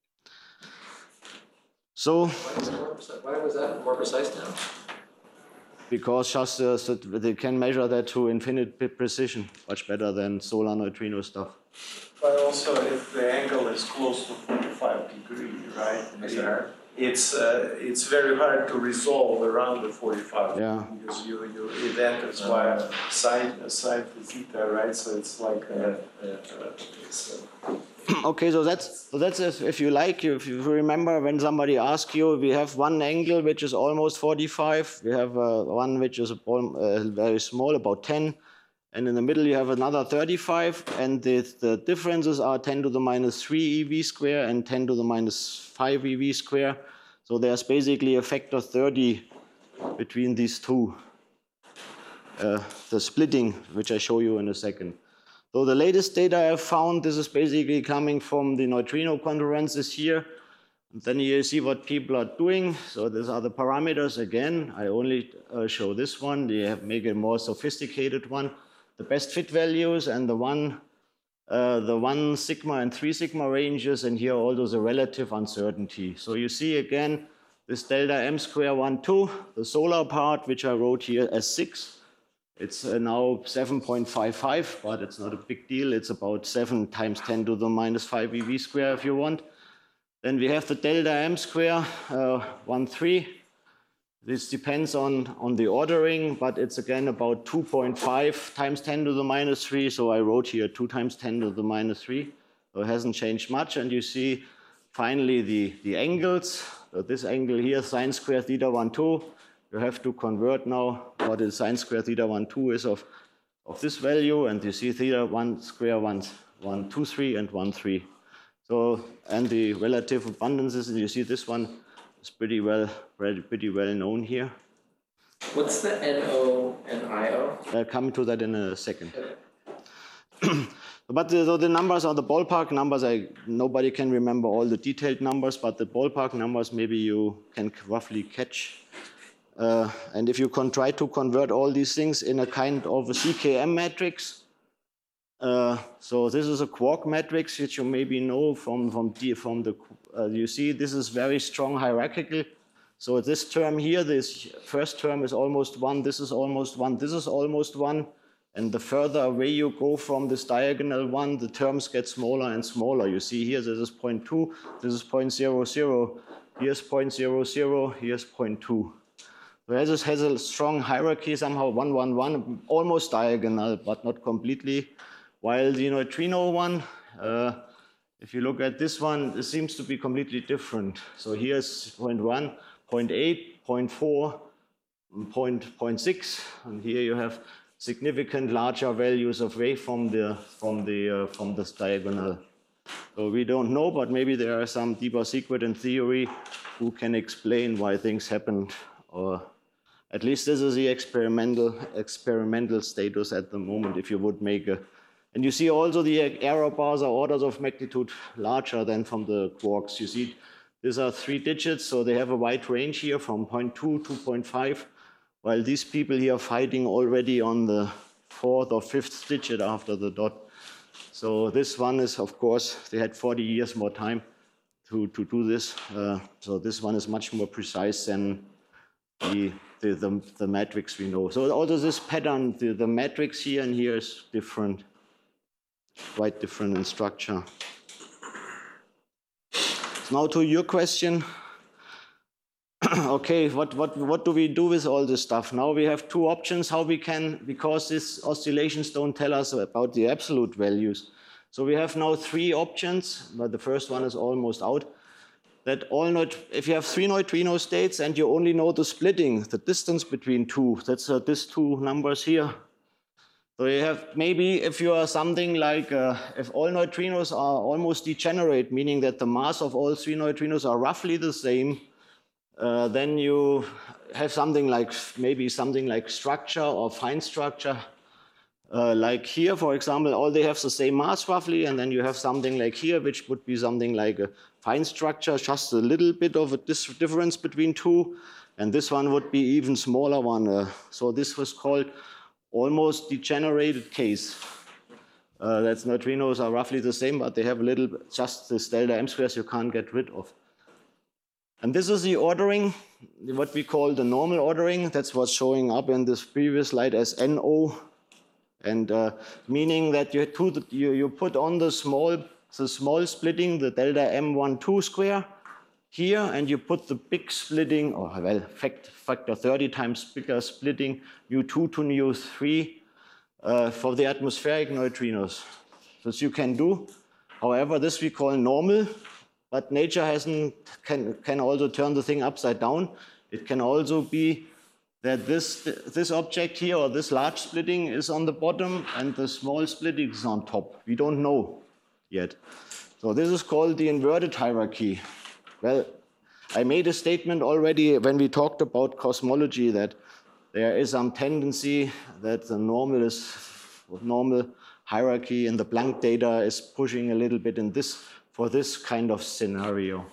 So. Why, is it more precise? Why was that more precise now? Because just uh, so they can measure that to infinite precision, much better than solar neutrino stuff. But also, if the angle is close to forty-five degrees, right? It makes it hard. It's uh, it's very hard to resolve around the forty-five. Yeah. Because you you it enters via side side theta, right? So it's like uh, uh, it's, uh, Okay, so that's so that's if, if you like, if you remember when somebody asks you, we have one angle which is almost forty-five, we have uh, one which is uh, very small, about ten, and in the middle you have another thirty-five, and the, the differences are ten to the minus three E V square and ten to the minus five E V square. So there's basically a factor thirty between these two, uh, the splitting, which I show you in a second. So the latest data I have found, this is basically coming from the neutrino conferences here. And then you see what people are doing. So these are the parameters again. I only uh, show this one. They have make a more sophisticated one. The best fit values and the one, uh, the one sigma and three sigma ranges, and here also the relative uncertainty. So you see again this delta M square one, two, the solar part, which I wrote here as six. It's uh, now seven point five five, but it's not a big deal. It's about seven times ten to the minus five E V square if you want. Then we have the delta M square, uh, one, three. This depends on, on the ordering, but it's again about two point five times ten to the minus three. So I wrote here two times ten to the minus three. So it hasn't changed much. And you see finally the, the angles. So this angle here, sine square theta one, two. You have to convert now what is sine square theta one, two is of, of this value, and you see theta one square one, one, two, three, and one, three. So, and the relative abundances, and you see this one is pretty well, pretty well known here. What's the N O and I O? I'll come to that in a second. But the, so the numbers are the ballpark numbers. I, nobody can remember all the detailed numbers, but the ballpark numbers maybe you can roughly catch. Uh, and if you can try to convert all these things in a kind of a C K M matrix, uh, so this is a quark matrix, which you maybe know from, from, the, from the, uh, you see this is very strong hierarchical. So this term here, this first term is almost one, this is almost one, this is almost one. And the further away you go from this diagonal one, the terms get smaller and smaller. You see here, this is zero point two, this is zero point zero zero, here's zero point zero zero, here's zero point two. Whereas this has a strong hierarchy, somehow one, one, one, almost diagonal, but not completely. While the neutrino one, uh, if you look at this one, it seems to be completely different. So here's zero point one, zero point eight, zero point four, zero point six, and here you have significant larger values away from the from the uh, from this diagonal. So we don't know, but maybe there are some deeper secret in theory who can explain why things happened or At least this is the experimental, experimental status at the moment, if you would make a, and you see also the error bars are orders of magnitude larger than from the quarks. You see, these are three digits, so they have a wide range here from zero point two to zero point five, while these people here are fighting already on the fourth or fifth digit after the dot. So this one is, of course, they had forty years more time to, to do this. Uh, so this one is much more precise than the, the, the, the matrix we know. So also this pattern, the, the matrix here and here is different, quite different in structure. So now to your question. Okay, what, what, what do we do with all this stuff? Now we have two options how we can, because these oscillations don't tell us about the absolute values. So we have now three options, but the first one is almost out. That all neut if you have three neutrino states and you only know the splitting, the distance between two, that's uh, these two numbers here. So you have maybe if you are something like, uh, if all neutrinos are almost degenerate, meaning that the mass of all three neutrinos are roughly the same, Uh, then you have something like, maybe something like structure or fine structure. Uh, like here, for example, all they have the same mass roughly, and then you have something like here, which would be something like a fine structure, just a little bit of a dis difference between two, and this one would be even smaller one. Uh, so this was called almost degenerated case. Uh, that's neutrinos are roughly the same, but they have a little, just this delta m squares you can't get rid of. And this is the ordering, what we call the normal ordering. That's what's showing up in this previous slide as N O. And uh, meaning that you, you, you put on the small, the small splitting, the delta M one two square here, and you put the big splitting, or well, fact, factor thirty times bigger splitting, mu two to mu three uh, for the atmospheric neutrinos. This you can do. However, this we call normal. But nature hasn't, can, can also turn the thing upside down. It can also be that this, this object here, or this large splitting, is on the bottom and the small splitting is on top. We don't know yet. So this is called the inverted hierarchy. Well, I made a statement already when we talked about cosmology that there is some tendency that the normal, is, normal hierarchy in the Planck data is pushing a little bit in this for this kind of scenario.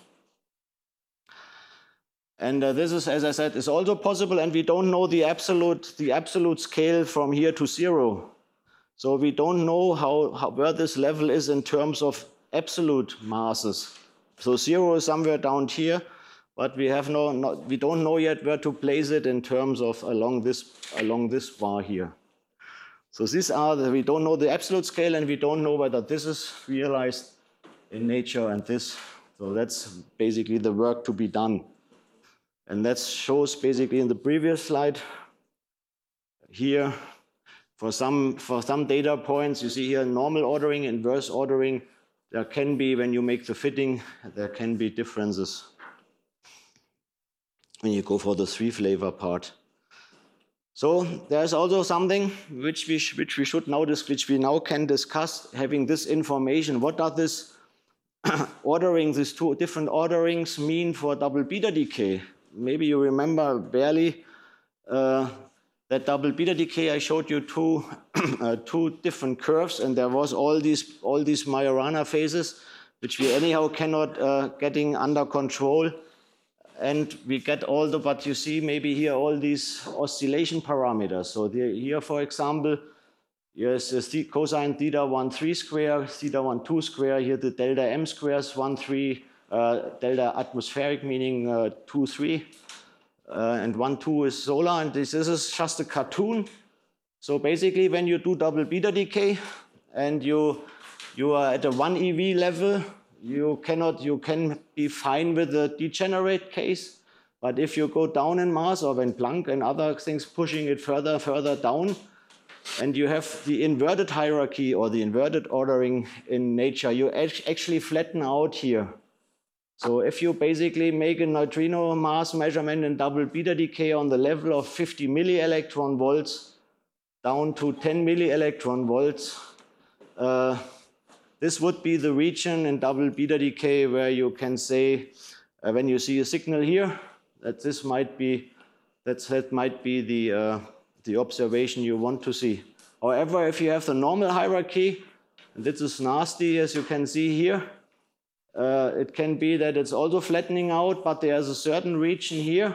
And uh, this is, as I said, is also possible, and we don't know the absolute, the absolute scale from here to zero. So we don't know how, how, where this level is in terms of absolute masses. So zero is somewhere down here, but we have no, not, we don't know yet where to place it in terms of along this, along this bar here. So these are the, we don't know the absolute scale, and we don't know whether this is realized in nature and this. So that's basically the work to be done. And that shows basically in the previous slide here, for some, for some data points, you see here normal ordering, inverse ordering, there can be, when you make the fitting, there can be differences when you go for the three flavor part. So there's also something which we, which we should now, which we now can discuss, having this information. What are this ordering, these two different orderings mean for double beta decay? Maybe you remember barely uh, that double beta decay. I showed you two, uh, two different curves, and there was all these all these Majorana phases, which we anyhow cannot uh, getting under control, and we get all the. But you see, maybe here all these oscillation parameters. So the, here, for example, here's the cosine theta one three square, theta one two square. Here the delta m squares one three, uh, delta atmospheric meaning uh, two three, uh, and one two is solar. And this, this is just a cartoon. So basically, when you do double beta decay, and you you are at a one E V level, you cannot you can be fine with the degenerate case. But if you go down in mass, or when Planck and other things pushing it further further down, and you have the inverted hierarchy or the inverted ordering in nature, you actually flatten out here. So if you basically make a neutrino mass measurement in double beta decay on the level of fifty millielectron volts down to ten millielectron volts, uh, this would be the region in double beta decay where you can say, uh, when you see a signal here, that this might be that's, that might be the, uh, the observation you want to see. However, if you have the normal hierarchy, and this is nasty, as you can see here, uh, it can be that it's also flattening out, but there's a certain region here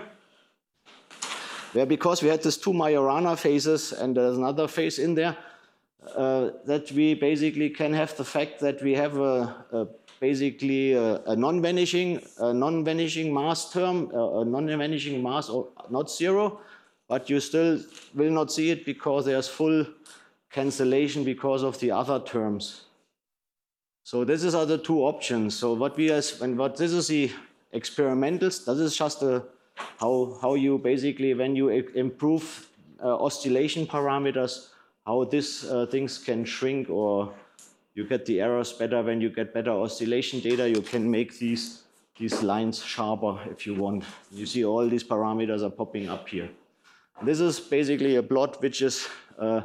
where, because we had these two Majorana phases and there's another phase in there, uh, that we basically can have the fact that we have a, a basically a, a non-vanishing, a non-vanishing mass term, a, a non-vanishing mass, or not zero, but you still will not see it because there's full cancellation because of the other terms. So this is are the two options. So what we as when what this is the experimentals. This is just a how how you basically when you improve uh, oscillation parameters, how these uh, things can shrink, or you get the errors better when you get better oscillation data. You can make these these lines sharper if you want. You see all these parameters are popping up here. This is basically a plot which is uh,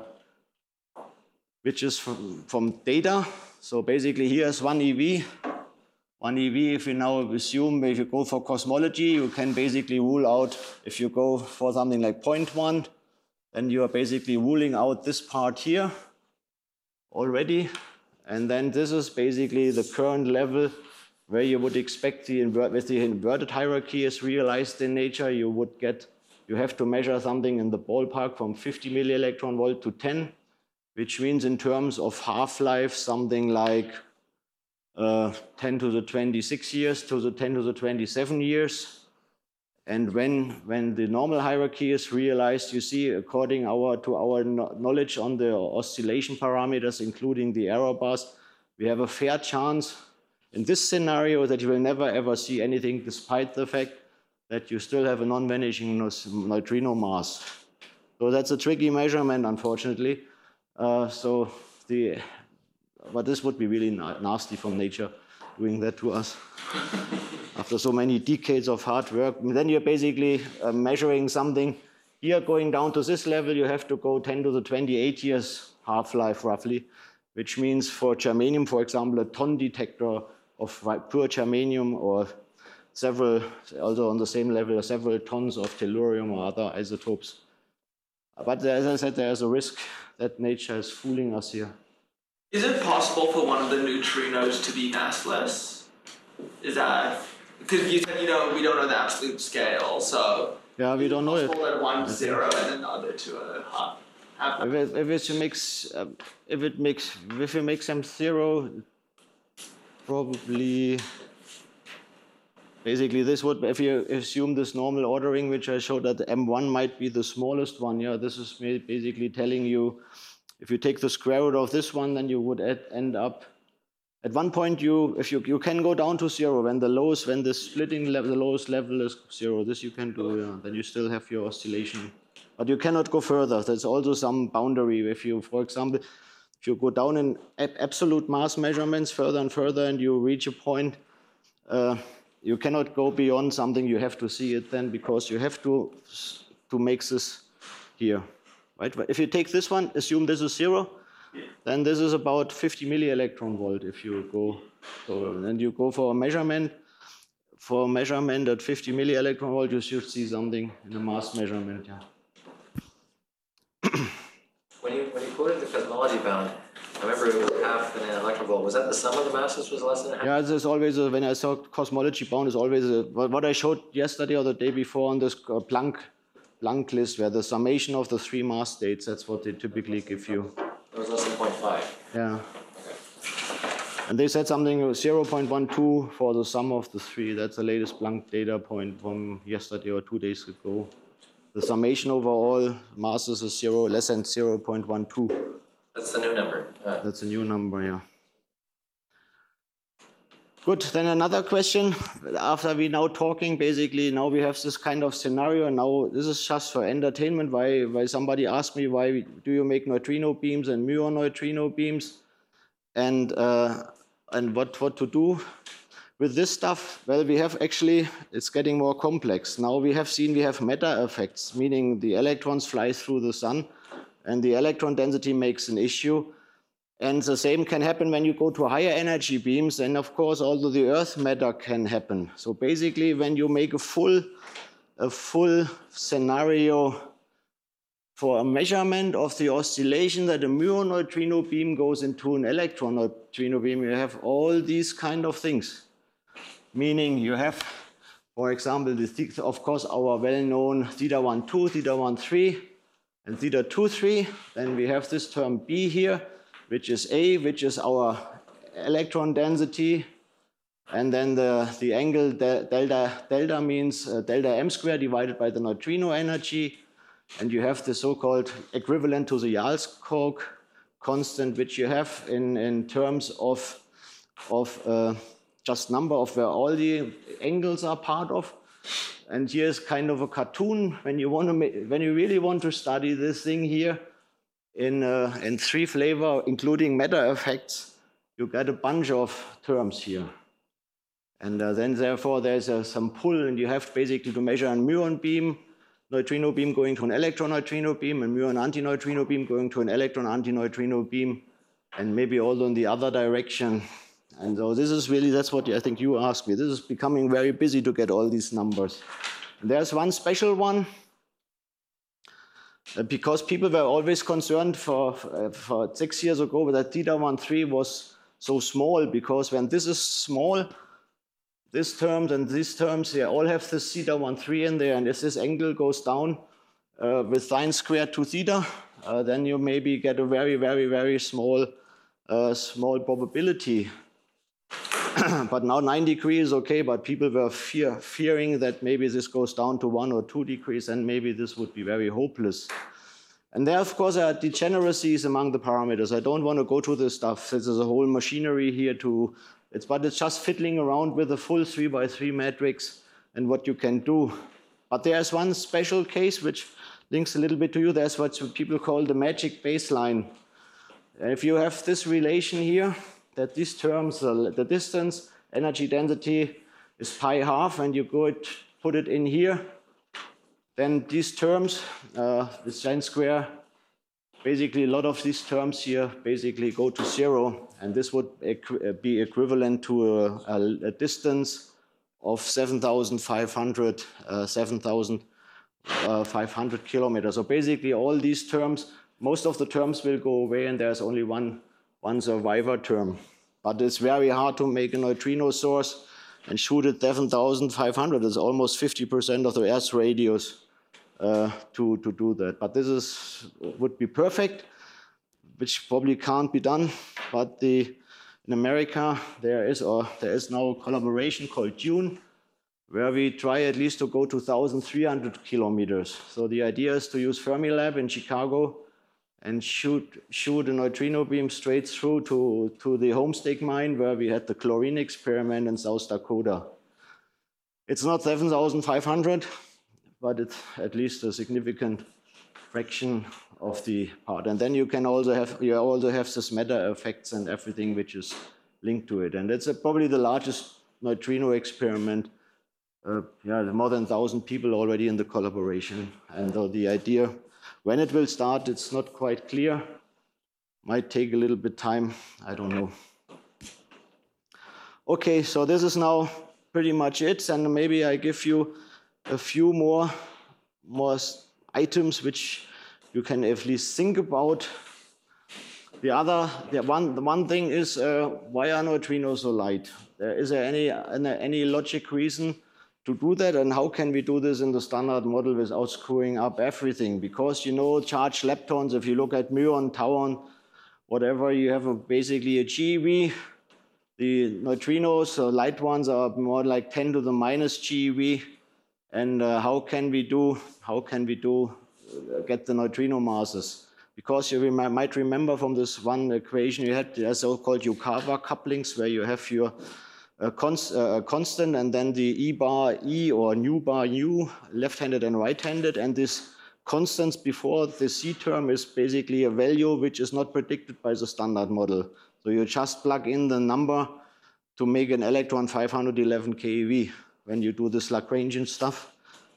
which is from, from data. So basically here's one E V. One E V, if you now assume if you go for cosmology, you can basically rule out, if you go for something like zero point one, then you are basically ruling out this part here already. And then this is basically the current level where you would expect the invert with the inverted hierarchy is realized in nature, you would get, you have to measure something in the ballpark from fifty milli electron volt to ten, which means in terms of half-life, something like uh, ten to the twenty-six years to the ten to the twenty-seven years. And when, when the normal hierarchy is realized, you see, according our, to our knowledge on the oscillation parameters, including the error bars, we have a fair chance in this scenario that you will never ever see anything, despite the fact that you still have a non-vanishing neutrino mass. So that's a tricky measurement, unfortunately. Uh, so the, but this would be really na nasty from nature, doing that to us. After so many decades of hard work, and then you're basically uh, measuring something. Here, going down to this level, you have to go ten to the twenty-eight years half-life, roughly, which means for germanium, for example, a ton detector of pure germanium, or several, also on the same level, several tons of tellurium or other isotopes. But as I said, there's a risk that nature is fooling us here. Is it possible for one of the neutrinos to be massless? Is that, because you said, you know, we don't know the absolute scale, so yeah, we don't know it. That one zero and another to a half. half if, it, if it makes, uh, if it makes, if it makes them zero, probably. Basically, this would, if you assume this normal ordering, which I showed that M one might be the smallest one, yeah, this is basically telling you, if you take the square root of this one, then you would add, end up, at one point, you, if you, you can go down to zero, when the lowest, when the splitting level, the lowest level is zero, this you can do, yeah, then you still have your oscillation. But you cannot go further, there's also some boundary. If you, for example, if you go down in absolute mass measurements further and further, and you reach a point, uh, you cannot go beyond something, you have to see it then, because you have to, to make this here, right? But if you take this one, assume this is zero, yeah, then this is about fifty milli electron volt if you go, so then you go for a measurement. For a measurement at fifty milli electron volt, you should see something in a mass measurement, yeah. When you, when you quoted the cosmology bound, I remember it was half an electron volt. Was that the sum of the masses was less than half? Yeah, there's always a, when I saw cosmology bound is always a, what I showed yesterday or the day before on this Planck, Planck list, where the summation of the three mass states, that's what they typically give you. It was less than zero point five. Yeah. Okay. And they said something zero point one two for the sum of the three. That's the latest Planck data point from yesterday or two days ago. The summation over all masses is zero, less than zero point one two. That's the new number. Uh, That's a new number, yeah. Good, then another question. After we now talking, basically, now we have this kind of scenario, and now this is just for entertainment. Why, why somebody asked me, why do you make neutrino beams and muon neutrino beams? And, uh, and what, what to do with this stuff? Well, we have actually, it's getting more complex. Now we have seen we have meta effects, meaning the electrons fly through the sun, and the electron density makes an issue. And the same can happen when you go to higher energy beams, and of course, also the Earth matter can happen. So basically, when you make a full a full scenario for a measurement of the oscillation that a muon neutrino beam goes into an electron neutrino beam. You have all these kind of things. Meaning you have, for example, the, of course, our well-known theta one two, theta one three, and theta two three. Then we have this term B here, which is A, which is our electron density. And then the, the angle de delta, delta means uh, delta m squared divided by the neutrino energy. And you have the so-called equivalent to the Yarl's-Coke constant, which you have in, in terms of, of uh, just number of where all the angles are part of. And here's kind of a cartoon when you want to make, when you really want to study this thing here in, uh, in three flavor, including matter effects, you get a bunch of terms here. And uh, then therefore there's uh, some pull, and you have basically to measure a muon beam, neutrino beam going to an electron neutrino beam, and muon antineutrino beam going to an electron antineutrino beam, and maybe also in the other direction. And so this is really, that's what I think you asked me. This is becoming very busy to get all these numbers. And there's one special one, uh, because people were always concerned for, uh, for six years ago that theta one three was so small, because when this is small, this term and these terms, they all have this theta one three in there, and if this angle goes down uh, with sine squared to theta, uh, then you maybe get a very, very, very small, uh, small probability. But now nine degrees is okay, but people were fear, fearing that maybe this goes down to one or two degrees, and maybe this would be very hopeless. And there, of course, are degeneracies among the parameters. I don't want to go to this stuff. This is a whole machinery here to, it's, but it's just fiddling around with a full three by three matrix and what you can do. But there's one special case which links a little bit to you. There's what people call the magic baseline. And if you have this relation here, that these terms, uh, the distance, energy density is pi half, and you go it, put it in here, then these terms, uh, the sine square, basically a lot of these terms here basically go to zero, and this would equ be equivalent to a, a, a distance of seven thousand five hundred, uh, seven thousand five hundred kilometers. So basically all these terms, most of the terms will go away, and there's only one one survivor term. But it's very hard to make a neutrino source and shoot at seven thousand five hundred. It's almost fifty percent of the Earth's radius uh, to, to do that. But this is, would be perfect, which probably can't be done. But the, in America, there is, or there is now a collaboration called DUNE, where we try at least to go to one thousand three hundred kilometers. So the idea is to use Fermilab in Chicago and shoot, shoot a neutrino beam straight through to, to the Homestake mine, where we had the chlorine experiment in South Dakota. It's not seven thousand five hundred, but it's at least a significant fraction of the part. And then you can also have, you also have this matter effects and everything which is linked to it. And it's a, probably the largest neutrino experiment. Uh, yeah, more than one thousand people already in the collaboration. And uh, the idea, when it will start, it's not quite clear. Might take a little bit time, I don't know. Okay, so this is now pretty much it, and maybe I give you a few more, more items which you can at least think about. The other, the one, the one thing is, uh, why are neutrinos so light? There, is there any, any logic reason to do that, and how can we do this in the standard model without screwing up everything? Because, you know, charged leptons, if you look at muon, tauon, whatever, you have a, basically a G E V. The neutrinos, the light ones, are more like ten to the minus G E V. And uh, how can we do, how can we do, uh, get the neutrino masses? Because you rem might remember from this one equation you had the so-called Yukawa couplings, where you have your A, const, uh, a constant, and then the E bar E or nu bar nu, left-handed and right-handed, and this constants before the C term is basically a value which is not predicted by the standard model. So you just plug in the number to make an electron five hundred eleven keV when you do this Lagrangian stuff.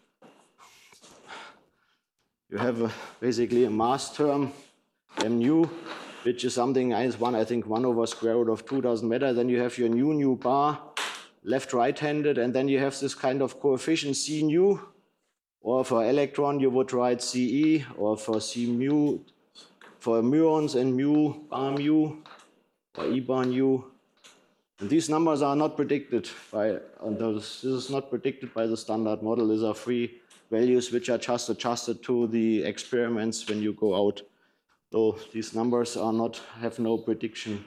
You have a, basically a mass term, mu, which is something, one, I think one over square root of two doesn't matter. Then you have your nu nu bar, left right-handed, and then you have this kind of coefficient C nu, Or for electron, you would write C E, or for C mu, for muons and mu, bar mu, or E bar nu. And these numbers are not predicted by, and those, this is not predicted by the standard model. These are free values which are just adjusted to the experiments when you go out. So these numbers are not, have no prediction.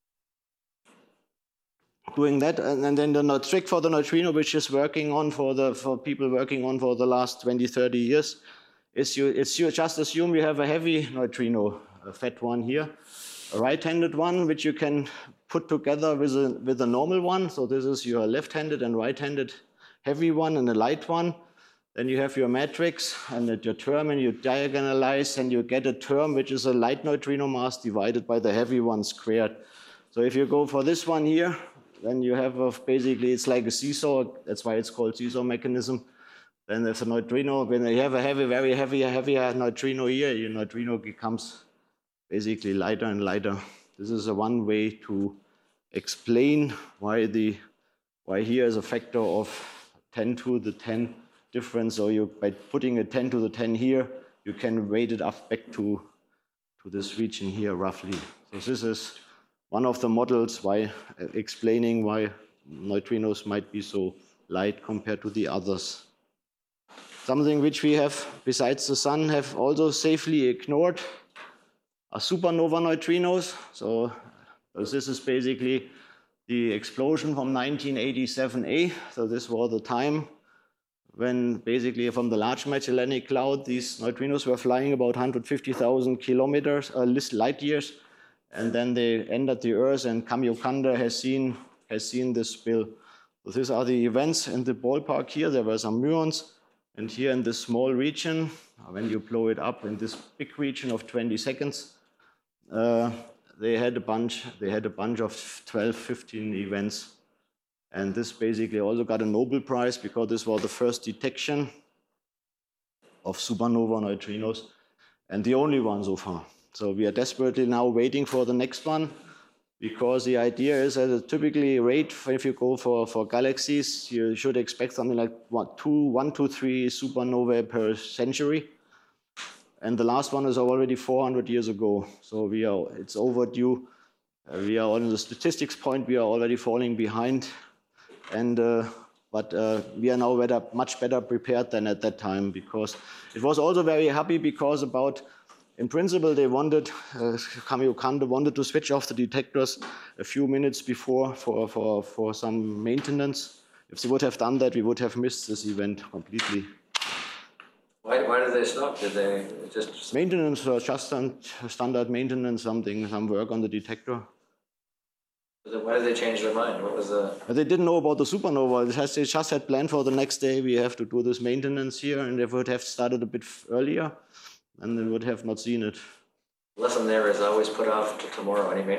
Doing that, and then the trick for the neutrino, which is working on for the for people working on for the last twenty, thirty years, is you it's you just assume you have a heavy neutrino, a fat one here, a right-handed one, which you can put together with a with a normal one. So this is your left-handed and right-handed heavy one and a light one. Then you have your matrix and your term, and you diagonalize, and you get a term which is a light neutrino mass divided by the heavy one squared. So if you go for this one here, then you have a, basically it's like a seesaw. That's why it's called seesaw mechanism. Then there's a neutrino. When you have a heavy, very heavy, heavier neutrino here, your neutrino becomes basically lighter and lighter. This is a one way to explain why the why here is a factor of ten to the ten difference. So you by putting a ten to the ten here, you can weight it up back to to this region here roughly. So this is one of the models why explaining why neutrinos might be so light compared to the others. Something which we have, besides the sun, have also safely ignored are supernova neutrinos. So this is basically the explosion from nineteen eighty-seven A. So this was the time when basically from the Large Magellanic Cloud, these neutrinos were flying about one hundred fifty thousand kilometers, uh, light years. And then they entered the Earth, and Kamiokande has seen, has seen this spill. So these are the events in the ballpark here. There were some muons, and here in this small region, when you blow it up in this big region of twenty seconds, uh, they had a bunch. They had a bunch of twelve, fifteen events, and this basically also got a Nobel Prize because this was the first detection of supernova neutrinos, and the only one so far. So we are desperately now waiting for the next one, because the idea is that a typically rate, if you go for, for galaxies, you should expect something like what, two, one to three supernovae per century. And the last one is already four hundred years ago. So we are, it's overdue. Uh, we are on the statistics point, we are already falling behind. And, uh, but uh, we are now better, much better prepared than at that time, because it was also very happy because about in principle, they wanted, uh, Kamiokande wanted to switch off the detectors a few minutes before for, for, for some maintenance. If they would have done that, we would have missed this event completely. Why, why did they stop? Did they just... Maintenance, or just standard maintenance, something, some work on the detector. Why did they change their mind? What was the... They didn't know about the supernova. They just had planned for the next day, we have to do this maintenance here, and they would have started a bit earlier. And they would have not seen it. Lesson there is always put off to tomorrow anyway.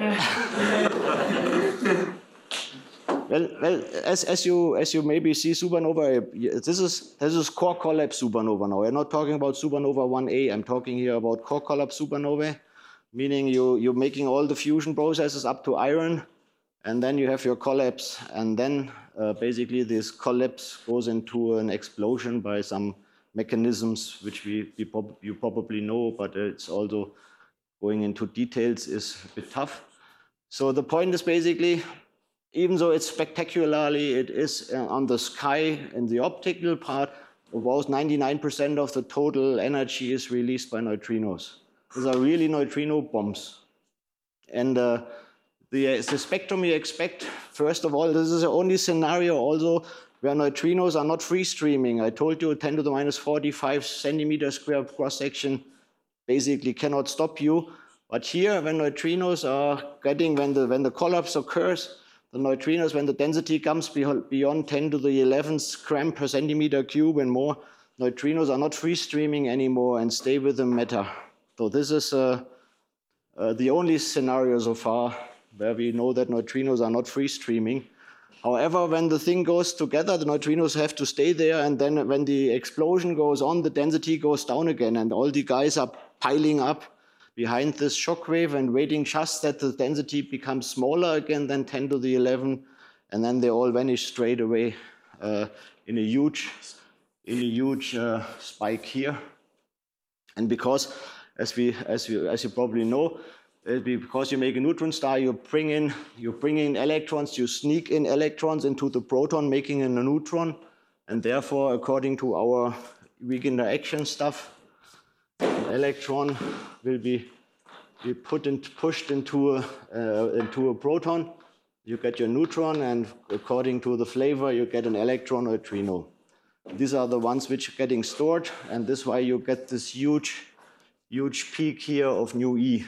well, well, as as you as you maybe see, supernova. This is this is core collapse supernova now. I'm not talking about supernova one A. I'm talking here about core collapse supernovae, meaning you you're making all the fusion processes up to iron, and then you have your collapse, and then uh, basically this collapse goes into an explosion by some mechanisms which we, we prob you probably know, but it's also going into details is a bit tough. So the point is basically, even though it's spectacularly, it is on the sky in the optical part, about ninety-nine percent of the total energy is released by neutrinos. These are really neutrino bombs. And uh, the, the spectrum you expect, first of all, this is the only scenario also where neutrinos are not free streaming. I told you ten to the minus forty-five centimeter square cross section basically cannot stop you. But here, when neutrinos are getting, when the, when the collapse occurs, the neutrinos, when the density comes beyond ten to the eleventh gram per centimeter cube and more, neutrinos are not free streaming anymore and stay with the matter. So this is uh, uh, the only scenario so far where we know that neutrinos are not free streaming. However, when the thing goes together, the neutrinos have to stay there, and then when the explosion goes on, the density goes down again, and all the guys are piling up behind this shock wave and waiting just that the density becomes smaller again than ten to the eleven, and then they all vanish straight away uh, in a huge in a huge uh, spike here. And because, as we, as you, as you probably know, uh, because you make a neutron star, you bring in, you bring in electrons, you sneak in electrons into the proton, making a neutron, and therefore, according to our weak interaction stuff, an electron will be, be put and pushed into a, uh, into a proton. You get your neutron, and according to the flavor, you get an electron or a neutrino. These are the ones which are getting stored, and this is why you get this huge, huge peak here of nu E.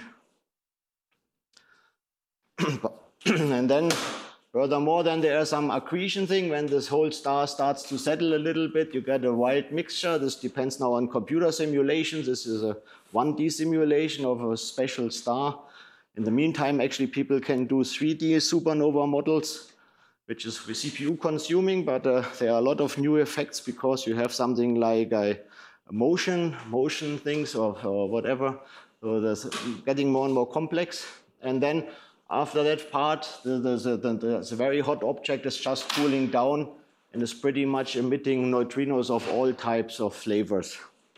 And then, furthermore, then there is some accretion thing. When this whole star starts to settle a little bit, you get a wild mixture. This depends now on computer simulations. This is a one D simulation of a special star. In the meantime, actually, people can do three D supernova models, which is C P U consuming, but uh, there are a lot of new effects because you have something like a motion, motion things or, or whatever. So there's getting more and more complex. And then after that part, the, the, the, the, the very hot object is just cooling down and is pretty much emitting neutrinos of all types of flavors.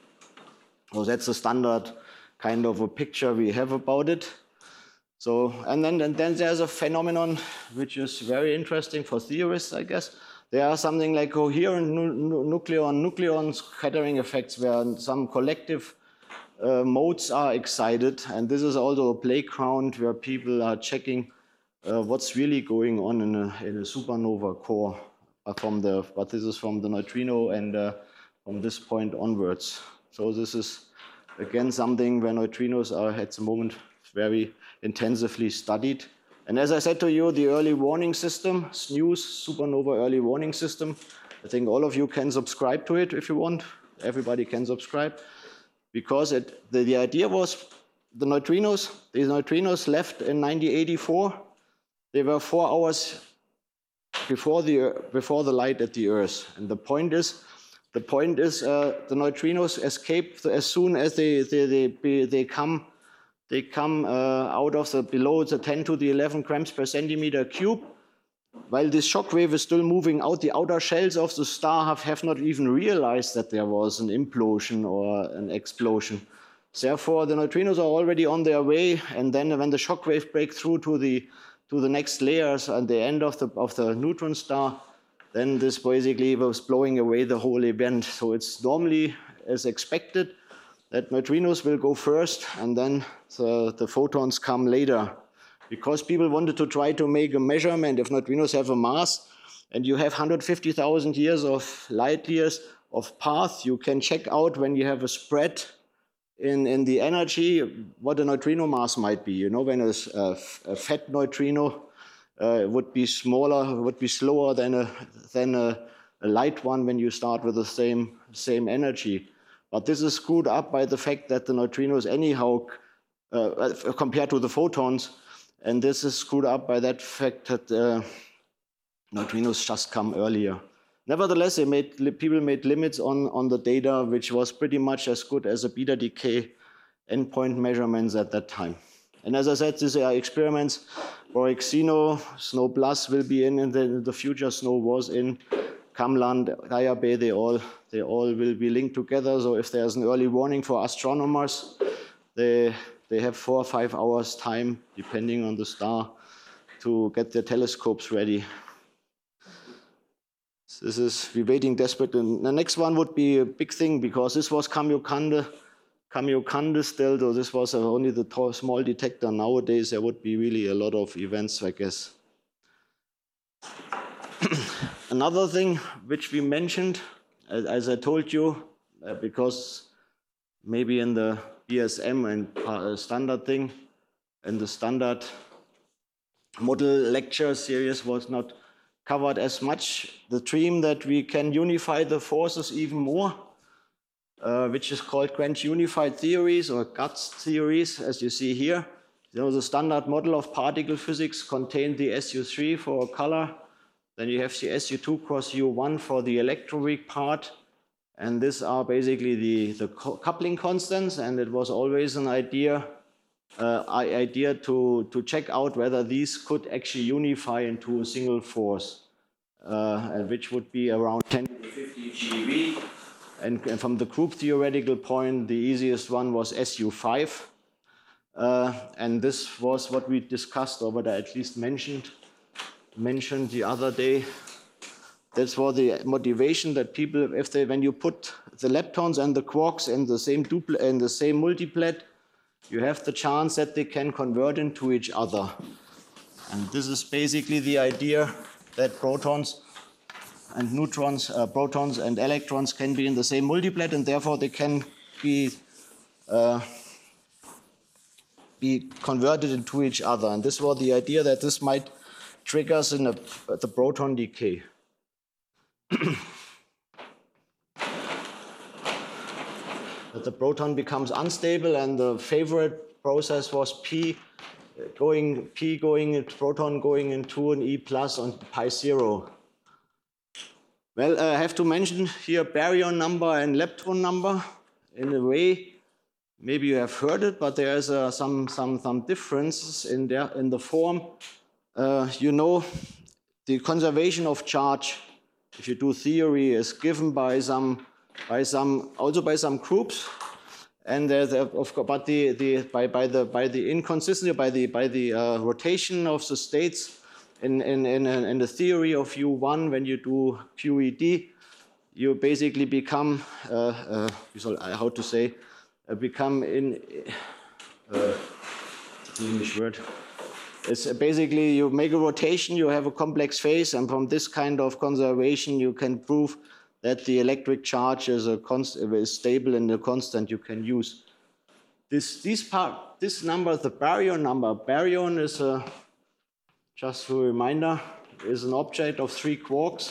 So that's the standard kind of a picture we have about it. So, and then, and then there's a phenomenon which is very interesting for theorists, I guess. There are something like coherent nu nu nucleon-nucleon scattering effects where some collective uh, modes are excited. And this is also a playground where people are checking uh, what's really going on in a, in a supernova core. Uh, from the, but this is from the neutrino and uh, from this point onwards. So this is, again, something where neutrinos are at the moment very intensively studied. And as I said to you, the early warning system, S N U S, Supernova Early Warning System, I think all of you can subscribe to it if you want. Everybody can subscribe. Because it, the, the idea was the neutrinos, these neutrinos left in nineteen eighty-four. They were four hours before the, before the light at the Earth. And the point is, the point is uh, the neutrinos escape as soon as they, they, they, they come They come uh, out of the below the ten to the eleven grams per centimeter cube. While this shock wave is still moving out, the outer shells of the star have, have not even realized that there was an implosion or an explosion. Therefore, the neutrinos are already on their way, and then when the shock wave breaks through to the, to the next layers at the end of the, of the neutron star, then this basically was blowing away the whole event. So it's normally as expected that neutrinos will go first and then the, the photons come later. Because people wanted to try to make a measurement if neutrinos have a mass and you have one hundred fifty thousand years of light years of path, you can check out when you have a spread in, in the energy what a neutrino mass might be. You know, when a, a, a fat neutrino uh, would be smaller, would be slower than a, than a, a light one when you start with the same, same energy. But this is screwed up by the fact that the neutrinos anyhow, uh, compared to the photons, and this is screwed up by that fact that uh, neutrinos just come earlier. Nevertheless, they made, people made limits on, on the data, which was pretty much as good as a beta decay endpoint measurements at that time. And as I said, these are experiments. Borexino, SNO Plus will be in, in the, in the future. SNO was in. Kamland, Gaia Bay, they all, they all will be linked together. So if there's an early warning for astronomers, they, they have four or five hours time, depending on the star, to get their telescopes ready. So this is, we're waiting desperately. And the next one would be a big thing because this was Kamiokande, Kamiokande still, though this was only the small detector. Nowadays, there would be really a lot of events, I guess. Another thing which we mentioned, as, as I told you, uh, because maybe in the B S M and uh, standard thing, and the standard model lecture series was not covered as much, the dream that we can unify the forces even more, uh, which is called Grand Unified Theories or GUTS theories, as you see here. You know, the standard model of particle physics contained the S U three for color. Then you have the S U two cross U one for the electroweak part. And these are basically the, the coupling constants. And it was always an idea, uh, idea to, to check out whether these could actually unify into a single force, uh, which would be around ten to fifty G eV. And, and from the group theoretical point, the easiest one was S U five. Uh, and this was what we discussed, or what I at least mentioned, mentioned the other day. That's for the motivation that people, if they, when you put the leptons and the quarks in the same dupl in the same multiplet, you have the chance that they can convert into each other. And this is basically the idea that protons and neutrons, uh, protons and electrons can be in the same multiplet, and therefore they can be uh, be converted into each other. And this was the idea that this might trigger us in a, the proton decay. That the proton becomes unstable, and the favorite process was P going P going proton going into an E plus on pi zero. Well, I have to mention here baryon number and lepton number. In a way, maybe you have heard it, but there is uh, some some some differences in there in the form. Uh, you know, the conservation of charge, if you do theory, is given by some by some also by some groups, and there's uh, of course, but the the by by the by the inconsistency by the by the uh, rotation of the states in in in in the theory of U one, when you do Q E D, you basically become uh, uh, how to say uh, become in uh, the English word. It's basically you make a rotation, you have a complex phase, and from this kind of conservation, you can prove that the electric charge is a const is stable and a constant you can use. This this part, this number, the baryon number. Baryon is a, just a reminder, is an object of three quarks,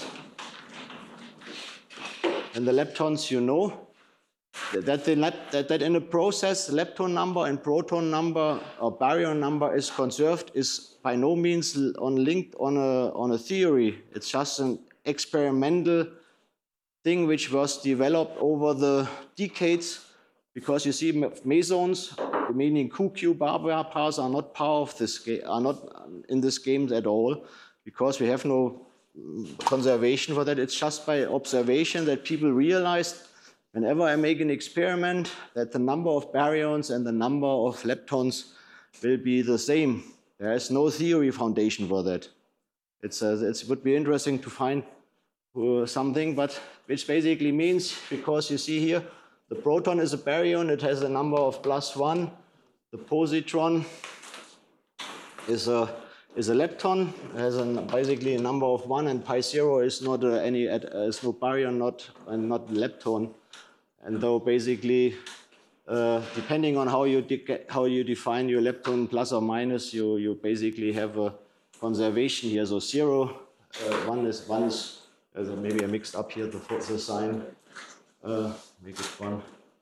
and the leptons, you know. That, the, that, that in a process, lepton number and proton number or baryon number is conserved is by no means on linked on a, on a theory. It's just an experimental thing which was developed over the decades, because you see mesons, meaning Q Q bar pairs, are not part of this game, are not in this game at all, because we have no conservation for that. It's just by observation that people realized, whenever I make an experiment, that the number of baryons and the number of leptons will be the same. There is no theory foundation for that. It's, uh, it would be interesting to find uh, something, but which basically means, because you see here, the proton is a baryon, it has a number of plus one. The positron is a, is a lepton, it has a, basically a number of one, and pi zero is not uh, any, uh, is no baryon, not, and not lepton. And though basically, uh, depending on how you, how you define your lepton plus or minus, you, you basically have a conservation here. So zero, uh, one is, one is uh, maybe I mixed up here the, the sign, uh, make it one.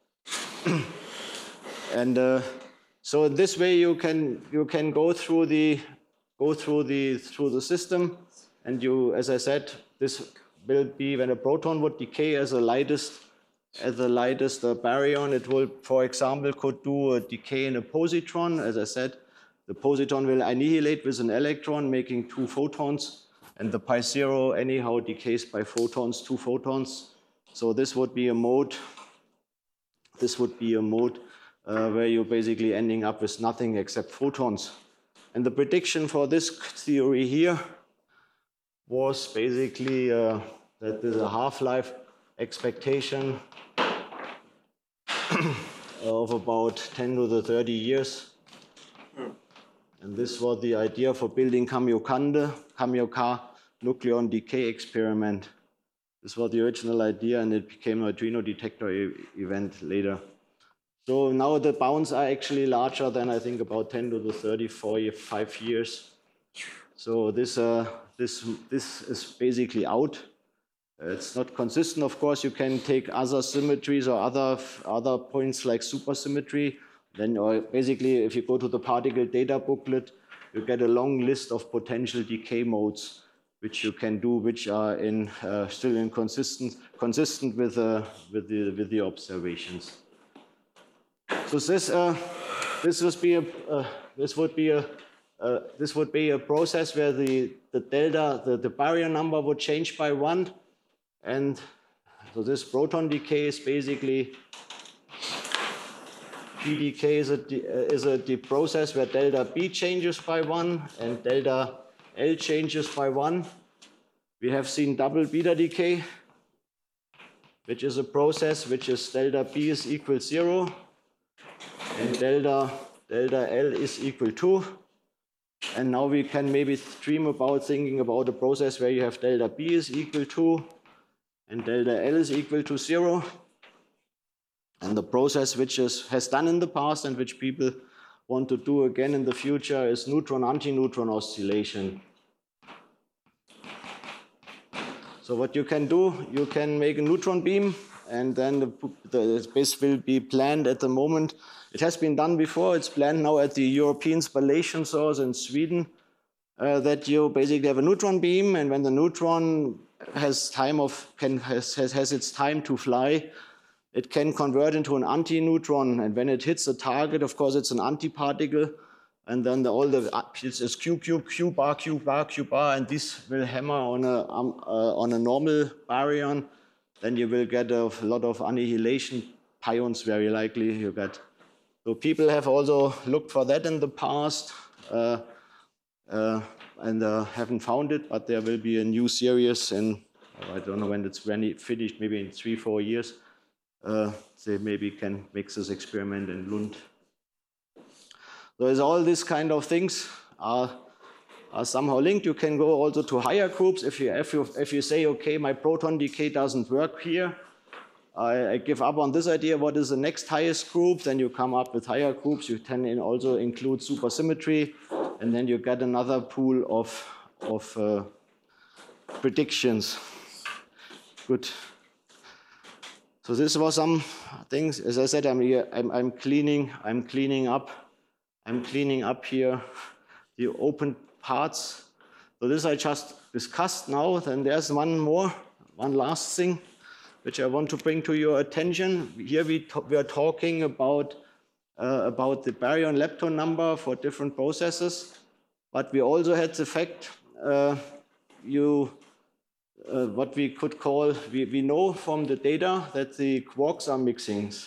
And uh, so in this way you can, you can go through the, go through the, through the system, and you, as I said, this will be when a proton would decay as the lightest As the lightest uh, baryon, it will, for example, could do a decay in a positron. As I said, the positron will annihilate with an electron, making two photons, and the pi zero anyhow decays by photons, two photons. So this would be a mode. This would be a mode uh, where you're basically ending up with nothing except photons. And the prediction for this theory here was basically uh, that there's a half-life expectation of about ten to the thirty years. And this was the idea for building Kamiokande, Kamioka nucleon decay experiment. This was the original idea, and it became a neutrino detector e event later. So now the bounds are actually larger than, I think, about ten to the thirty-five years. So this, uh, this, this is basically out. It's not consistent, of course. You can take other symmetries or other, other points like supersymmetry. Then or basically, if you go to the particle data booklet, you get a long list of potential decay modes, which you can do, which are in, uh, still inconsistent, consistent with, uh, with, the, with the observations. So this, uh, this, would be a, uh, this would be a uh, this would be a process where the, the delta, the, the baryon number would change by one. And So this proton decay is basically, P decay is a, is a the process where delta B changes by one and delta L changes by one. We have seen double beta decay, which is a process which is delta B is equal zero and delta, delta L is equal two. And now we can maybe dream about thinking about a process where you have delta B is equal to and delta L is equal to zero. And the process which is, has done in the past and which people want to do again in the future is neutron-antineutron oscillation. So what you can do, you can make a neutron beam, and then the, the, this will be planned at the moment. It has been done before. It's planned now at the European Spallation Source in Sweden, uh, that you basically have a neutron beam, and when the neutron has time of can has, has, has its time to fly, it can convert into an anti-neutron, and when it hits the target, of course, it's an antiparticle, and then the, all the it's q q q bar q bar q bar, and this will hammer on a um, uh, on a normal baryon. Then you will get a lot of annihilation pions, very likely you get. So people have also looked for that in the past, uh, uh, and uh, haven't found it, but there will be a new series in, I don't know when it's finished, maybe in three, four years. Uh, they maybe can make this experiment in Lund. So as all these kind of things are, are somehow linked, you can go also to higher groups. If you, if you, if you say, okay, my proton decay doesn't work here, I, I give up on this idea, what is the next highest group? Then you come up with higher groups. You can in also include supersymmetry, and then you get another pool of, of uh, predictions. Good. So this was some things. As I said, I'm here, I'm, I'm cleaning, I'm cleaning up, I'm cleaning up here the open parts. So this I just discussed now. Then there's one more, one last thing, which I want to bring to your attention. Here we, we are talking about, uh, about the baryon lepton number for different processes, but we also had the fact uh, you, uh, what we could call, we, we know from the data that the quarks are mixings.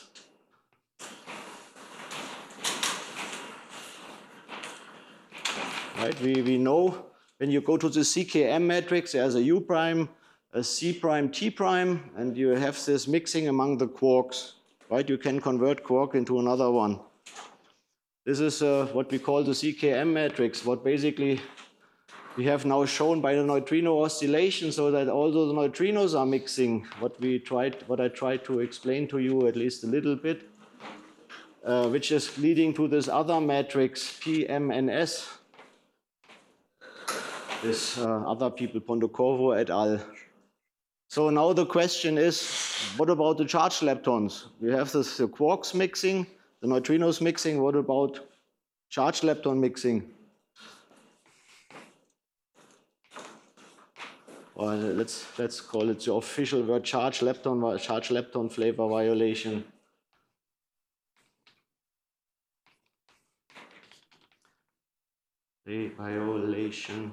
Right? We, we know when you go to the C K M matrix, there's a U prime, a C prime, T prime, and you have this mixing among the quarks, right? You can convert quark into another one. This is uh, what we call the C K M matrix, what basically we have now shown by the neutrino oscillation, so that although the neutrinos are mixing, what we tried, what I tried to explain to you at least a little bit, uh, which is leading to this other matrix, P M N S. This uh, other people, Pontocorvo et al. So now the question is, what about the charged leptons? We have this, the quarks mixing, the neutrinos mixing. What about charged lepton mixing? Or let's let's call it the official word: charged lepton, charged lepton flavor violation. The violation.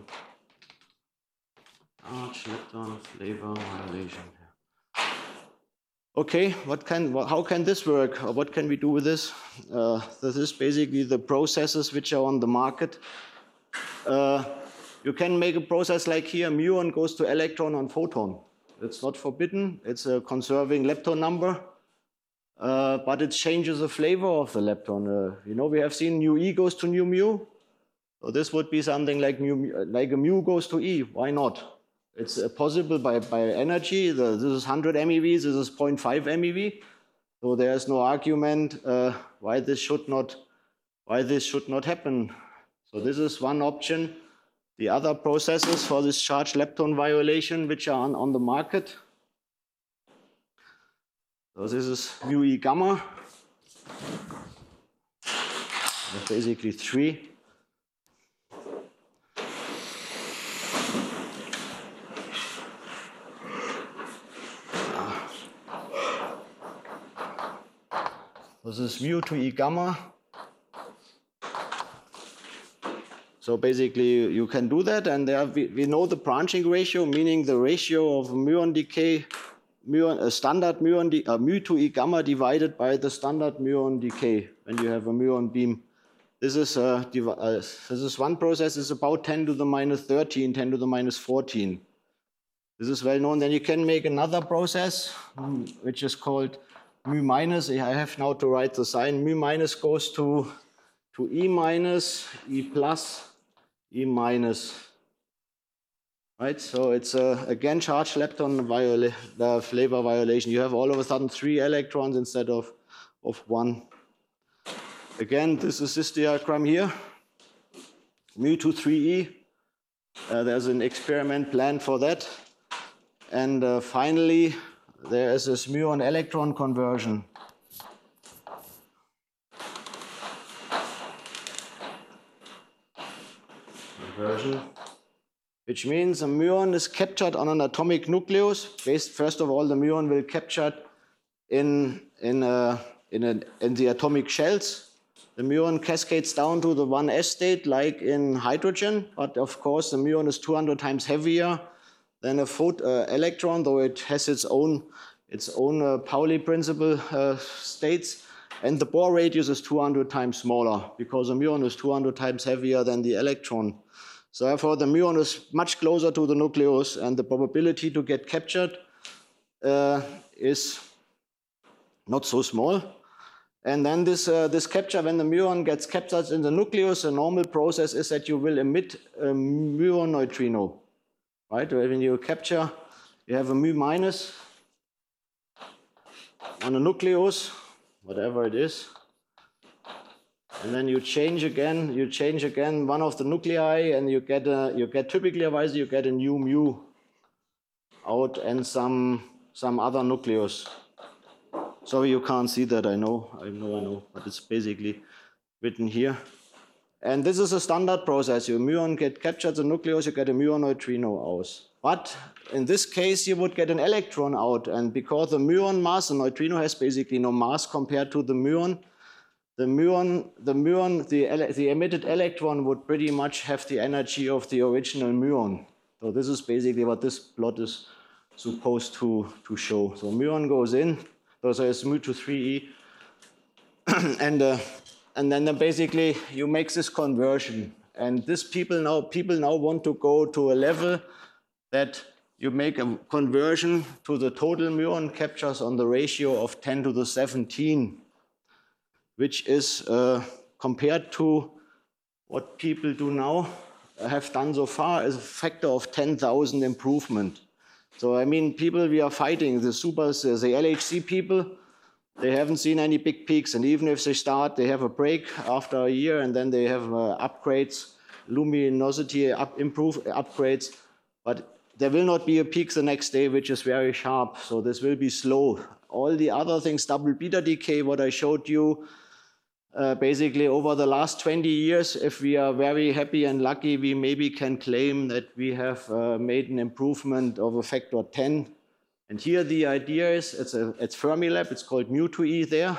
Charged lepton flavor violation. Okay, what can, how can this work? Or what can we do with this? Uh, this is basically the processes which are on the market. Uh, you can make a process like here, muon goes to electron on photon. It's not forbidden, it's a conserving lepton number, uh, but it changes the flavor of the lepton. Uh, you know, we have seen nu E goes to nu mu. So this would be something like, mu, like a mu goes to E, why not? It's uh, possible by, by energy. The, this is one hundred M E V, this is zero point five M E V. So there's no argument uh, why this should not, why this should not happen. So this is one option. The other processes for this charged lepton violation, which are on, on the market. So this is mu E gamma. There's basically three. This is mu to E gamma. So basically you can do that, and there we, we know the branching ratio, meaning the ratio of muon decay muon, a standard muon, uh, mu to E gamma divided by the standard muon decay when you have a muon beam. This is, uh, uh, this is one process, is about ten to the minus thirteen, ten to the minus fourteen. This is well known. Then you can make another process, which is called mu minus. I have now to write the sign. Mu minus goes to, to E minus, E plus, E minus. Right, so it's uh, again charged lepton viola the flavor violation. You have all of a sudden three electrons instead of, of one. Again, this is this diagram here, mu to three E. Uh, there's an experiment planned for that. And uh, finally, there is this muon electron conversion. Conversion. Which means a muon is captured on an atomic nucleus. Based, first of all, the muon will capture in, in, a, in, a, in the atomic shells. The muon cascades down to the one s state, like in hydrogen. But of course, the muon is two hundred times heavier than a phot uh, electron, though it has its own, its own uh, Pauli principle uh, states. And the Bohr radius is two hundred times smaller, because the muon is two hundred times heavier than the electron. So therefore, the muon is much closer to the nucleus, and the probability to get captured uh, is not so small. And then this, uh, this capture, when the muon gets captured in the nucleus, a normal process is that you will emit a muon neutrino. Right? When you capture, you have a mu minus on a nucleus, whatever it is. And then you change again, you change again one of the nuclei, and you get a, you get typically otherwise you get a new mu out and some some other nucleus. Sorry, you can't see that. I know, I know, I know, but it's basically written here. And this is a standard process. Your muon get captured the nucleus, you get a muon neutrino out. But in this case, you would get an electron out, and because the muon mass, the neutrino has basically no mass compared to the muon. The muon, the muon, the, the emitted electron would pretty much have the energy of the original muon. So this is basically what this plot is supposed to, to show. So muon goes in, so there's mu to three E, and uh, and then basically you make this conversion. And this people now people now want to go to a level that you make a conversion to the total muon captures on the ratio of ten to the seventeen. Which is uh, compared to what people do now, uh, have done so far, is a factor of ten thousand improvement. So I mean, people we are fighting, the supers, uh, the L H C people, they haven't seen any big peaks, and even if they start, they have a break after a year, and then they have uh, upgrades, luminosity up, improve upgrades, but there will not be a peak the next day, which is very sharp. So this will be slow. All the other things, double beta decay, what I showed you. Uh, basically, over the last twenty years, if we are very happy and lucky, we maybe can claim that we have uh, made an improvement of a factor ten. And here the idea is, it's a it's Fermilab, it's called mu to E there.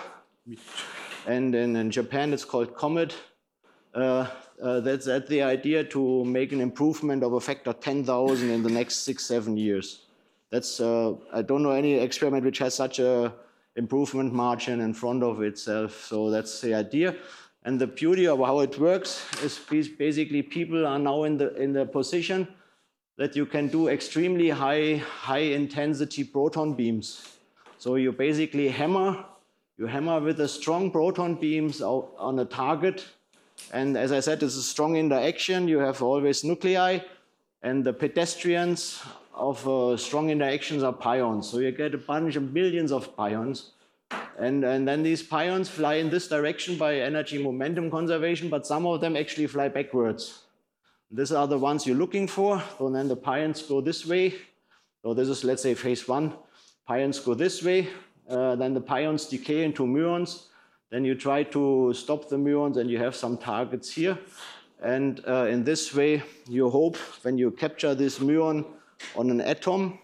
And in, in Japan, it's called COMET. Uh, uh, that's, that's the idea, to make an improvement of a factor ten thousand in the next six, seven years. That's, uh, I don't know any experiment which has such a improvement margin in front of itself. So that's the idea. And the beauty of how it works is basically people are now in the, in the position that you can do extremely high, high intensity proton beams. So you basically hammer, you hammer with the strong proton beams out on a target. And as I said, it's a strong interaction. You have always nuclei, and the pedestrians of uh, strong interactions are pions. So you get a bunch of millions of pions. And, and then these pions fly in this direction by energy momentum conservation, but some of them actually fly backwards. These are the ones you're looking for. So then the pions go this way. So this is, let's say, phase one. Pions go this way. Uh, then the pions decay into muons. Then you try to stop the muons, and you have some targets here. And uh, in this way, you hope when you capture this muon on an atom,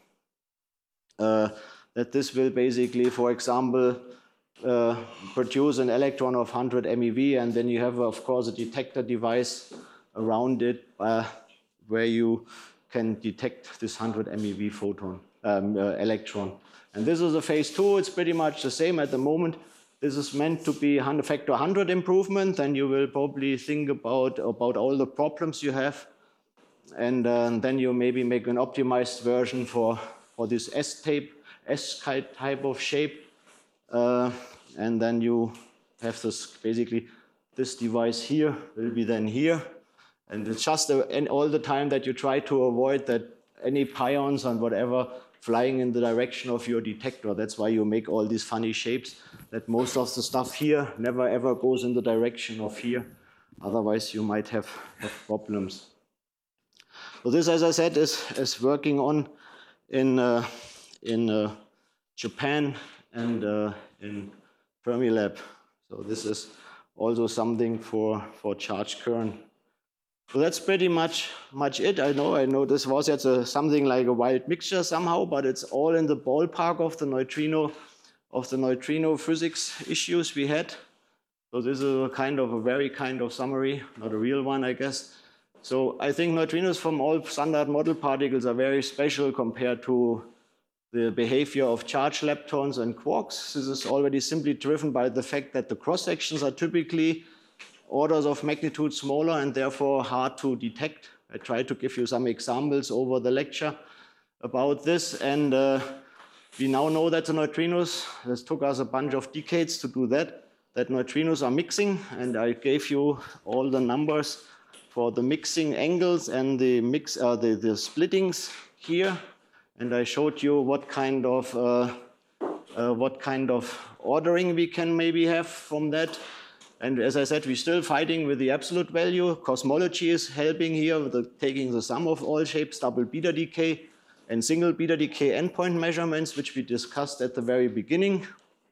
uh, that this will basically, for example, uh, produce an electron of one hundred MeV, and then you have, of course, a detector device around it uh, where you can detect this one hundred MeV photon, um, uh, electron. And this is a phase two. It's pretty much the same at the moment. This is meant to be a factor one hundred improvement. Then you will probably think about, about all the problems you have. And uh, then you maybe make an optimized version for, for this S-type, S-type of shape. Uh, and then you have this, basically, this device here will be then here. And it's just a, and all the time that you try to avoid that any pions and whatever flying in the direction of your detector. That's why you make all these funny shapes, that most of the stuff here never ever goes in the direction of here. Otherwise, you might have, have problems. So this, as I said, is, is working on in, uh, in uh, Japan and uh, in Fermilab. So this is also something for, for charge current. So that's pretty much, much it. I know, I know this was yet a, something like a wild mixture somehow, but it's all in the ballpark of the neutrino, of the neutrino physics issues we had. So this is a kind of a very kind of summary, not a real one, I guess. So I think neutrinos from all standard model particles are very special compared to the behavior of charged leptons and quarks. This is already simply driven by the fact that the cross sections are typically orders of magnitude smaller and therefore hard to detect. I tried to give you some examples over the lecture about this, and uh, we now know that the neutrinos, this took us a bunch of decades to do that, that neutrinos are mixing, and I gave you all the numbers for the mixing angles and the mix, uh, the, the splittings here, and I showed you what kind of uh, uh, what kind of ordering we can maybe have from that. And as I said, we're still fighting with the absolute value. Cosmology is helping here with the, taking the sum of all shapes, double beta decay, and single beta decay endpoint measurements, which we discussed at the very beginning.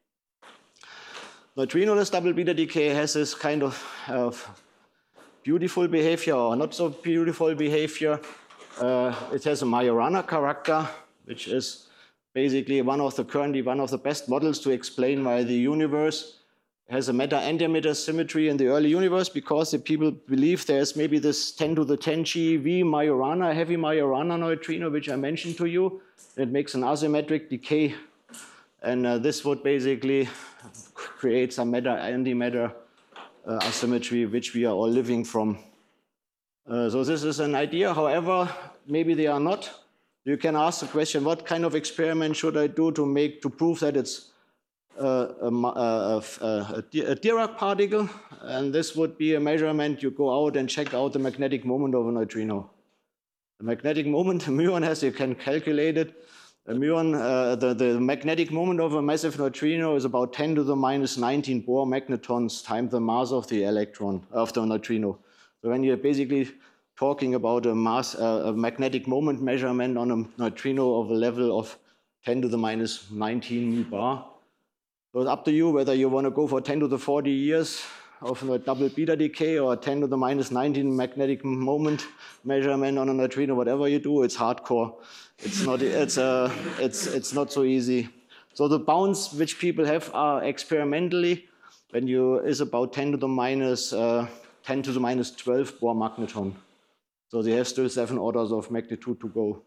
Neutrinoless double beta decay has this kind of, of beautiful behavior or not so beautiful behavior. Uh, it has a Majorana character, which is basically one of the currently one of the best models to explain why the universe has a matter-antimatter symmetry in the early universe, because the people believe there's maybe this ten to the ten G eV Majorana, heavy Majorana neutrino, which I mentioned to you. It makes an asymmetric decay. And uh, this would basically create some matter-antimatter uh, asymmetry, which we are all living from. Uh, so this is an idea. However, maybe they are not. You can ask the question, what kind of experiment should I do to make, to prove that it's Uh, a, a, a, a Dirac particle, and this would be a measurement. You go out and check out the magnetic moment of a neutrino. The magnetic moment, a muon has, you can calculate it. A muon, uh, the, the magnetic moment of a massive neutrino is about ten to the minus nineteen Bohr magnetons times the mass of the electron, of the neutrino. So when you're basically talking about a mass, uh, a magnetic moment measurement on a neutrino of a level of ten to the minus nineteen bar, so it's up to you whether you want to go for ten to the forty years of a double beta decay or ten to the minus nineteen magnetic moment measurement on a neutrino. Whatever you do, it's hardcore. It's not, it's, uh, it's, it's not so easy. So the bounds which people have are experimentally, when you is about ten to the minus, uh, ten to the minus twelve Bohr magneton. So they have still seven orders of magnitude to go.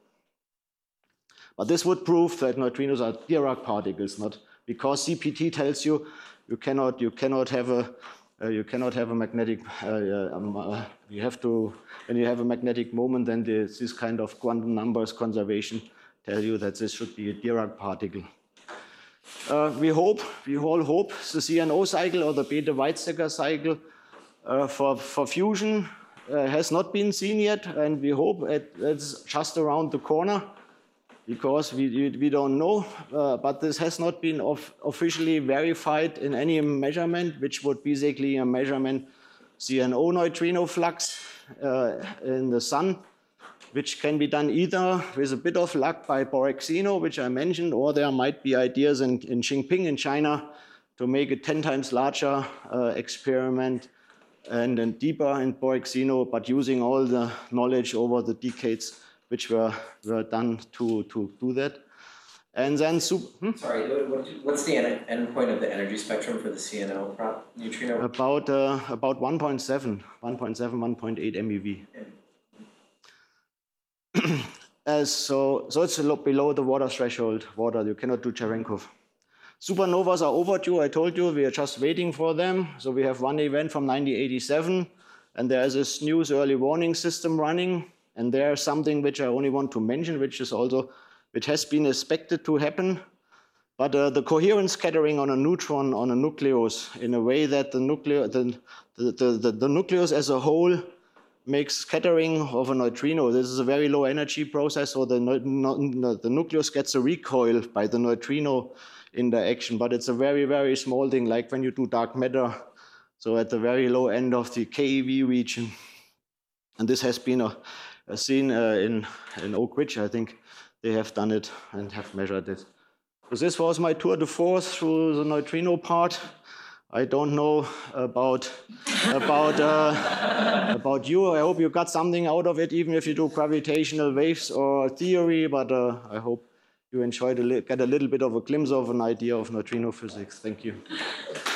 But this would prove that neutrinos are Dirac particles, not because C P T tells you you cannot you cannot have a uh, you cannot have a magnetic uh, um, uh, you have to, when you have a magnetic moment, then this, this kind of quantum numbers conservation tell you that this should be a Dirac particle. Uh, we hope, we all hope the C N O cycle or the Bethe-Weizsäcker cycle uh, for, for fusion uh, has not been seen yet, and we hope it, it's just around the corner, because we, we don't know, uh, but this has not been of officially verified in any measurement, which would basically a measurement C N O neutrino flux uh, in the sun, which can be done either with a bit of luck by Borexino, which I mentioned, or there might be ideas in, in Xingping in China to make a ten times larger uh, experiment and then deeper in Borexino, but using all the knowledge over the decades which were, were done to, to do that. And then, hmm? Sorry, what, what's the end, end point of the energy spectrum for the C N O prop neutrino? About, uh, about one point seven, one point seven, one point eight MeV. As so, so it's a lot below the water threshold water. You cannot do Cherenkov. Supernovas are overdue. I told you we are just waiting for them. So we have one event from nineteen eighty-seven, and there is this news early warning system running. And there's something which I only want to mention, which is also which has been expected to happen. But uh, the coherent scattering on a neutron on a nucleus in a way that the nucleus the, the, the, the, the nucleus as a whole makes scattering of a neutrino. This is a very low energy process, so the, no, the nucleus gets a recoil by the neutrino interaction, but it's a very, very small thing, like when you do dark matter, so at the very low end of the K E V region. And this has been a, a seen uh, in, in Oak Ridge, I think they have done it and have measured it. So this was my tour de force through the neutrino part. I don't know about, about, uh, about you. I hope you got something out of it, even if you do gravitational waves or theory, but uh, I hope you enjoyed, a get a little bit of a glimpse of an idea of neutrino physics. Thank you.